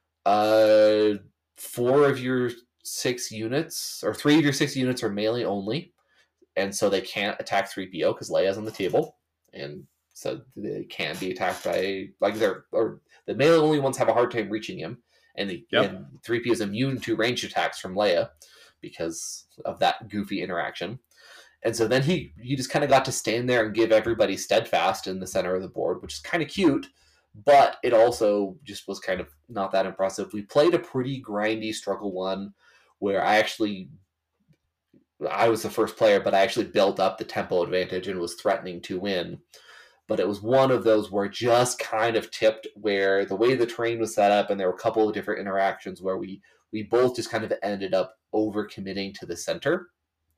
uh, four of your six units, or three of your six units are melee only. And so they can't attack three P O because Leia's on the table. And so they can be attacked by, like, they're, or the melee only ones have a hard time reaching him. And, the, yep. and three P O is immune to ranged attacks from Leia because of that goofy interaction. And so then he, he just kind of got to stand there and give everybody steadfast in the center of the board, which is kind of cute. But it also just was kind of not that impressive. We played a pretty grindy struggle one where I actually, I was the first player, but I actually built up the tempo advantage and was threatening to win. But it was one of those where it just kind of tipped, where the way the terrain was set up, and there were a couple of different interactions where we, we both just kind of ended up overcommitting to the center.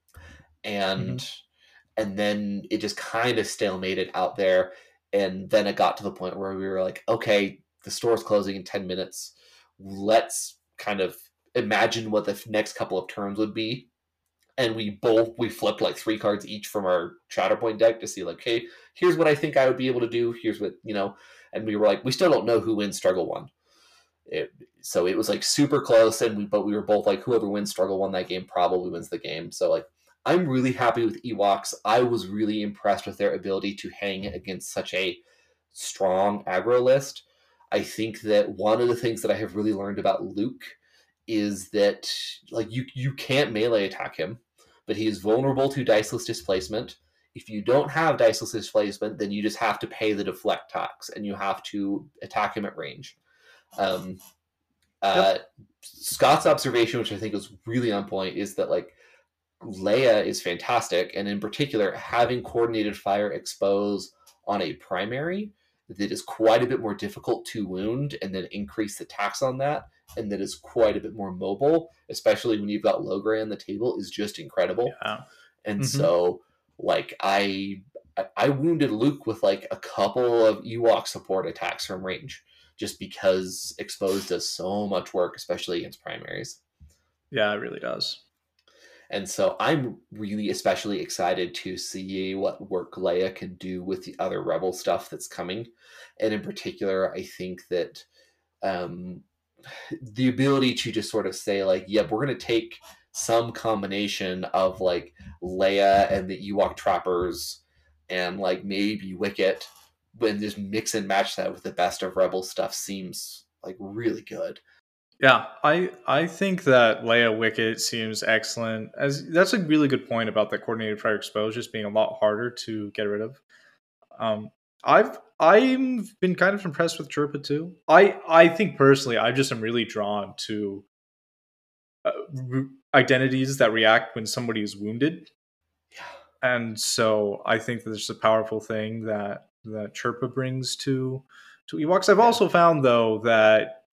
And, mm-hmm. and then it just kind of stalemated out there. And then it got to the point where we were like, okay, the store's closing in ten minutes. Let's kind of imagine what the next couple of turns would be. And we both, we flipped like three cards each from our Shatterpoint deck to see, like, hey, here's what I think I would be able to do. Here's what, you know, and we were like, we still don't know who wins struggle one. It, so it was like super close. And we, but we were both like, whoever wins struggle one that game probably wins the game. So, like, I'm really happy with Ewoks. I was really impressed with their ability to hang against such a strong aggro list. I think that one of the things that I have really learned about Luke is that, like, you you can't melee attack him, but he is vulnerable to diceless displacement. If you don't have diceless displacement, then you just have to pay the deflect tax, and you have to attack him at range. Um, uh, yep. Scott's observation, which I think was really on point, is that, like, Leia is fantastic, and in particular, having coordinated fire expose on a primary that is quite a bit more difficult to wound and then increase the tax on that, and that is quite a bit more mobile, especially when you've got low gray on the table, is just incredible. Yeah. And mm-hmm. so, like, I, I wounded Luke with like a couple of Ewok support attacks from range, just because expose does so much work, especially against primaries. Yeah, it really does. And so I'm really especially excited to see what work Leia can do with the other Rebel stuff that's coming. And in particular, I think that um, the ability to just sort of say, like, yeah, we're going to take some combination of, like, Leia and the Ewok Trappers and, like, maybe Wicket, and just mix and match that with the best of Rebel stuff seems, like, really good. Yeah, I I think that Leia Wicket seems excellent. As that's a really good point about the coordinated fire expose just being a lot harder to get rid of. Um, I've I've been kind of impressed with Chirpa too. I I think personally, I just am really drawn to uh, re- identities that react when somebody is wounded. Yeah, and so I think that there's a powerful thing that that Chirpa brings to to Ewoks. I've Yeah. also found though that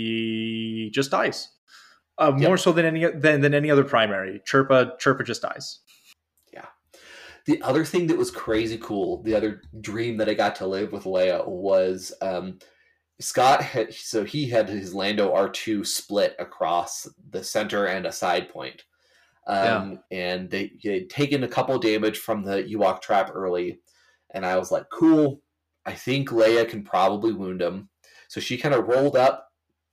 he just dies. Uh, Yep. more so than any than, than any other primary. Chirpa Chirpa just dies. Yeah. The other thing that was crazy cool, the other dream that I got to live with Leia was um, Scott had, so he had his Lando R two split across the center and a side point. Um, yeah. And they, they'd taken a couple damage from the Ewok trap early. And I was like, cool, I think Leia can probably wound him. So she kind of rolled up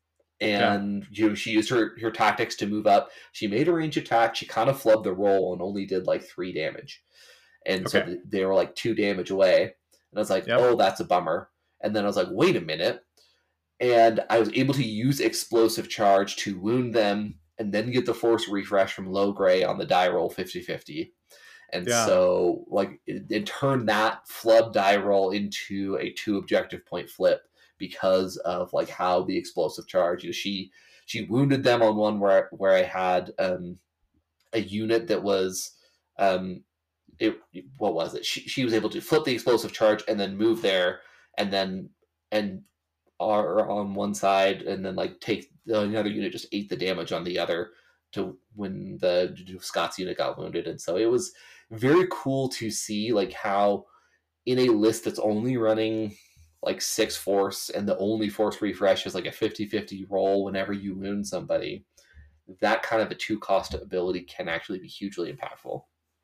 and yeah. you know, she used her, her tactics to move up. She made a range attack. She kind of flubbed the roll and only did like three damage. And okay. so they were like two damage away. And I was like, yep. oh, that's a bummer. And then I was like, wait a minute. And I was able to use explosive charge to wound them and then get the force refresh from low gray on the die roll fifty-fifty. And yeah. so like it, it turned that flub die roll into a two objective point flip because of like how the explosive charge, you know, she she wounded them on one where where I had um, a unit that was um, it what was it? She she was able to flip the explosive charge and then move there and then and are on one side and then like take another unit just ate the damage on the other to when the Scott's unit got wounded. And so it was very cool to see like how in a list that's only running like six force and the only force refresh is like a fifty-fifty roll whenever you wound somebody, that kind of a two cost ability can actually be hugely impactful.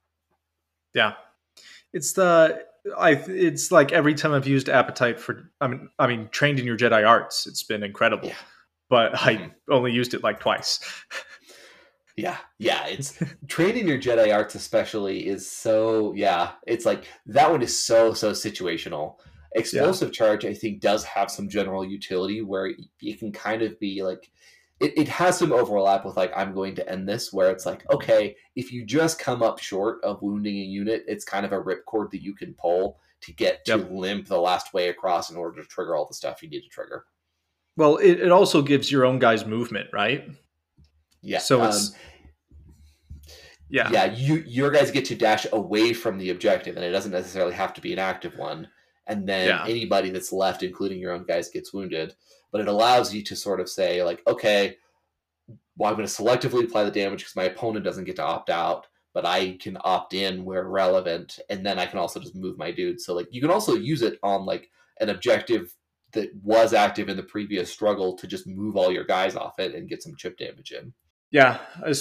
Yeah. It's the I it's like every time I've used Appetite for I mean I mean trained in your Jedi arts, it's been incredible. Yeah. But mm-hmm. I only used it like twice. Yeah, yeah. It's trained in your Jedi arts especially is so yeah, it's like that one is so so situational. Explosive yeah. charge I think does have some general utility where it can kind of be like It, it has some overlap with like I'm going to end this where it's like, okay, if you just come up short of wounding a unit, it's kind of a ripcord that you can pull to get to yep. limp the last way across in order to trigger all the stuff you need to trigger. Well, it, it also gives your own guys movement, right? Yeah. So it's um, yeah, yeah. You your guys get to dash away from the objective, and it doesn't necessarily have to be an active one. And then yeah. anybody that's left, including your own guys, gets wounded. But it allows you to sort of say, like, okay, well, I'm going to selectively apply the damage because my opponent doesn't get to opt out, but I can opt in where relevant, and then I can also just move my dude. So, like, you can also use it on, like, an objective that was active in the previous struggle to just move all your guys off it and get some chip damage in. Yeah,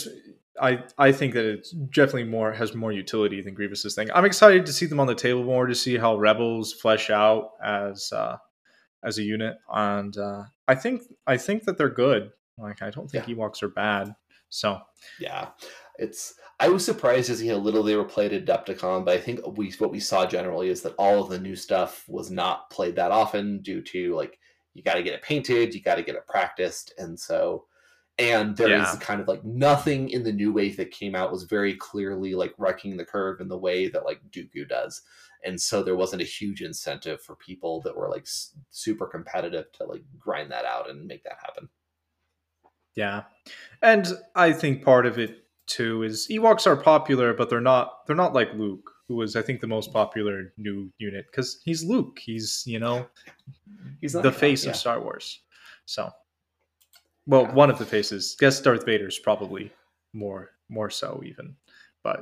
I I think that it's definitely more has more utility than Grievous's thing. I'm excited to see them on the table more, to see how Rebels flesh out as uh, as a unit, and uh, I think I think that they're good. Like I don't think yeah. Ewoks are bad. So yeah, it's. I was surprised to see how little they were played at Adepticon, but I think we what we saw generally is that all of the new stuff was not played that often due to like you got to get it painted, you got to get it practiced, and so. And there yeah. is kind of like nothing in the new wave that came out was very clearly like wrecking the curve in the way that like Dooku does. And so there wasn't a huge incentive for people that were like s- super competitive to like grind that out and make that happen. Yeah. And I think part of it too is Ewoks are popular, but they're not, they're not like Luke, who was, I think, the most popular new unit because he's Luke. He's, you know, he's the face yeah. of Star Wars. So. Well, yeah. one of the faces. Guess Darth Vader's probably more more so even. But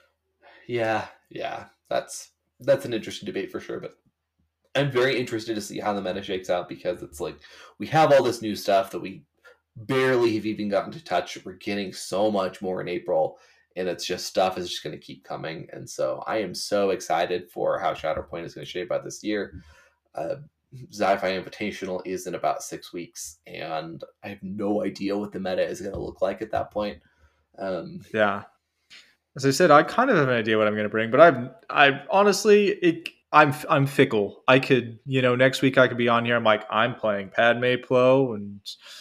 yeah, yeah. That's that's an interesting debate for sure, but I'm very interested to see how the meta shakes out because it's like we have all this new stuff that we barely have even gotten to touch. We're getting so much more in April, and it's just stuff is just going to keep coming. And so I am so excited for how Shatterpoint is going to shape out this year. Uh, Sci-Fi Invitational is in about six weeks, and I have no idea what the meta is going to look like at that point. Um, yeah, as I said, I kind of have an idea what I'm going to bring, but I'm, I honestly, it, I'm, I'm fickle. I could, you know, next week I could be on here. I'm like, I'm playing Padme Plo and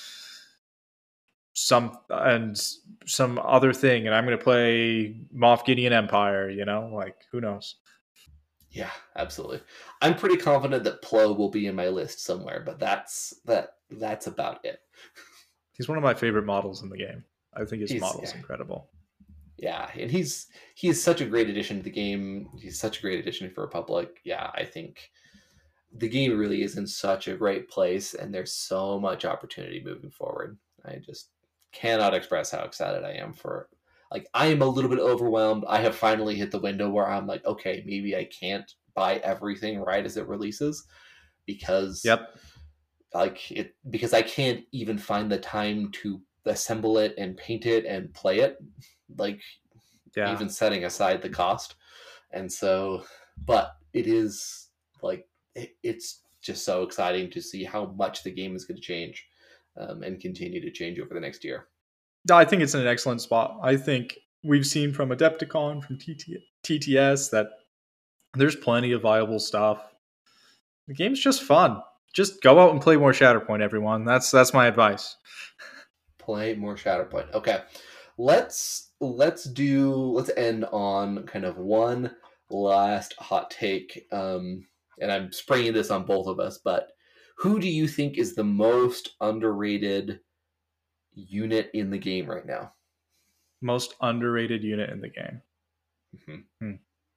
some and some other thing, and I'm going to play Moff Gideon Empire. You know, like who knows. Yeah, absolutely. I'm pretty confident that Plo will be in my list somewhere, but that's that. That's about it. He's one of my favorite models in the game. I think his he's, model's yeah. incredible. Yeah, and he's he's such a great addition to the game. He's such a great addition for Republic. Yeah, I think the game really is in such a great place, and there's so much opportunity moving forward. I just cannot express how excited I am for it. Like, I am a little bit overwhelmed. I have finally hit the window where I'm like, okay, maybe I can't buy everything right as it releases because Yep. like it because I can't even find the time to assemble it and paint it and play it. Like, Yeah. even setting aside the cost. And so, but it is like, it, it's just so exciting to see how much the game is going to change um, and continue to change over the next year. I think it's in an excellent spot. I think we've seen from Adepticon, from T T S, that there's plenty of viable stuff. The game's just fun. Just go out and play more Shatterpoint, everyone. That's that's my advice. Play more Shatterpoint. Okay, let's let's do let's end on kind of one last hot take. Um, and I'm springing this on both of us, but who do you think is the most underrated unit in the game right now? Most underrated unit in the game. Mm-hmm. Hmm.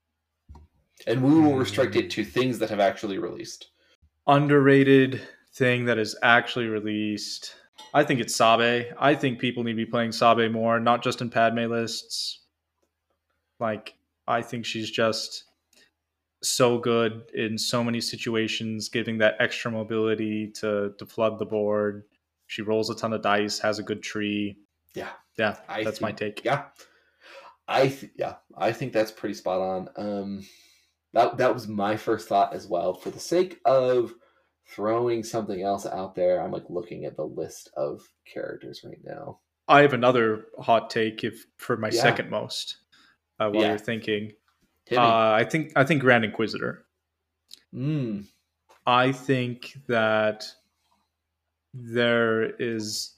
And we will restrict it to things that have actually released. Underrated thing that is actually released. I think it's Sabe. I think people need to be playing Sabe more, not just in Padme lists. Like, I think she's just so good in so many situations, giving that extra mobility to to flood the board. She rolls a ton of dice, has a good tree. Yeah, Yeah, I that's think, my take. Yeah, I th- yeah, I think that's pretty spot on. Um, that that was my first thought as well. For the sake of throwing something else out there, I'm like looking at the list of characters right now. I have another hot take if for my Yeah. second most. Uh, while Yeah. you're thinking, Hit uh, me. I think I think Grand Inquisitor. Mm. I think that there is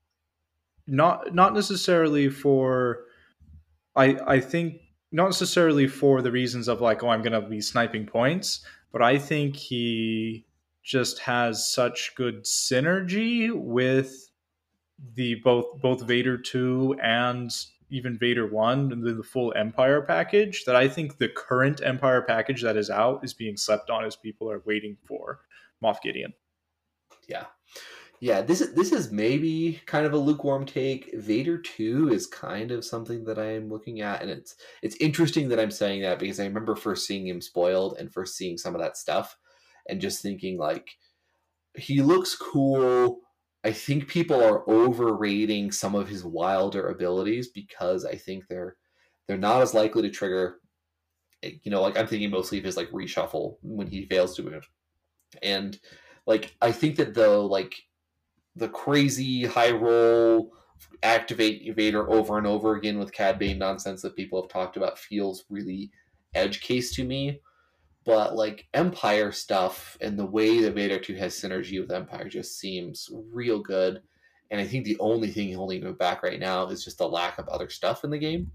not not necessarily for I I think not necessarily for the reasons of like, oh, I'm gonna be sniping points, but I think he just has such good synergy with the both both Vader two and even Vader one, the, the full Empire package, that I think the current Empire package that is out is being slept on as people are waiting for Moff Gideon. Yeah. Yeah, this is this is maybe kind of a lukewarm take. Vader two is kind of something that I am looking at, and it's it's interesting that I'm saying that because I remember first seeing him spoiled and first seeing some of that stuff and just thinking like, he looks cool. I think people are overrating some of his wilder abilities because I think they're they're not as likely to trigger. You know, like I'm thinking mostly of his like reshuffle when he fails to move. And like I think that the like the crazy high roll activate Vader over and over again with Cad Bane nonsense that people have talked about feels really edge case to me. But like Empire stuff and the way that Vader two has synergy with Empire just seems real good. And I think the only thing holding him back right now is just the lack of other stuff in the game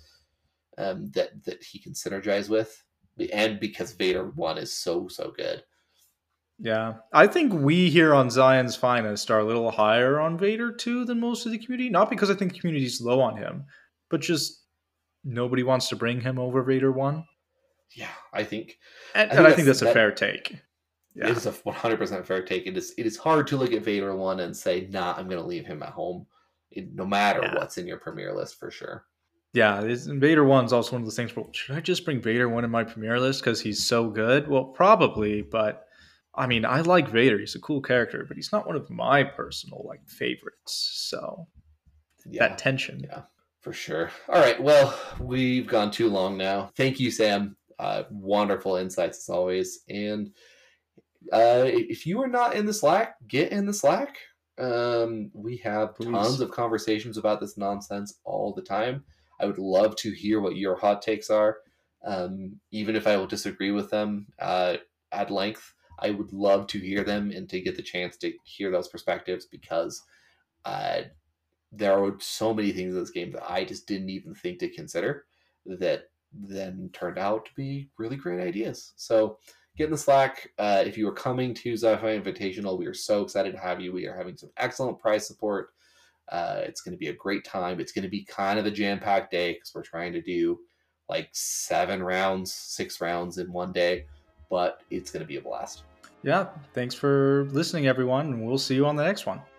um, that that he can synergize with, and because Vader one is so so good. Yeah, I think we here on Zion's Finest are a little higher on Vader two than most of the community. Not because I think the community is low on him, but just nobody wants to bring him over Vader one. Yeah, I think, and, I think and I that's, think that's a that, fair take. Yeah. It is a one hundred percent fair take. It is it is hard to look at Vader one and say, nah, I'm going to leave him at home, it, no matter yeah. what's in your Premier list for sure. Yeah, Vader one is also one of those things where, should I just bring Vader one in my Premier list because he's so good? Well, probably, but I mean, I like Vader. He's a cool character, but he's not one of my personal like favorites. So yeah, that tension. Yeah, for sure. All right. Well, we've gone too long now. Thank you, Sam. Uh, wonderful insights as always. And uh, if you are not in the Slack, get in the Slack. Um, we have Please. tons of conversations about this nonsense all the time. I would love to hear what your hot takes are. Um, even if I will disagree with them uh, at length, I would love to hear them and to get the chance to hear those perspectives because uh, there are so many things in this game that I just didn't even think to consider that then turned out to be really great ideas. So get in the Slack. Uh, if you are coming to Sci-Fi Invitational, we are so excited to have you. We are having some excellent prize support. Uh, it's going to be a great time. It's going to be kind of a jam-packed day because we're trying to do like seven rounds, six rounds in one day, but it's going to be a blast. Yeah, thanks for listening, everyone, and we'll see you on the next one.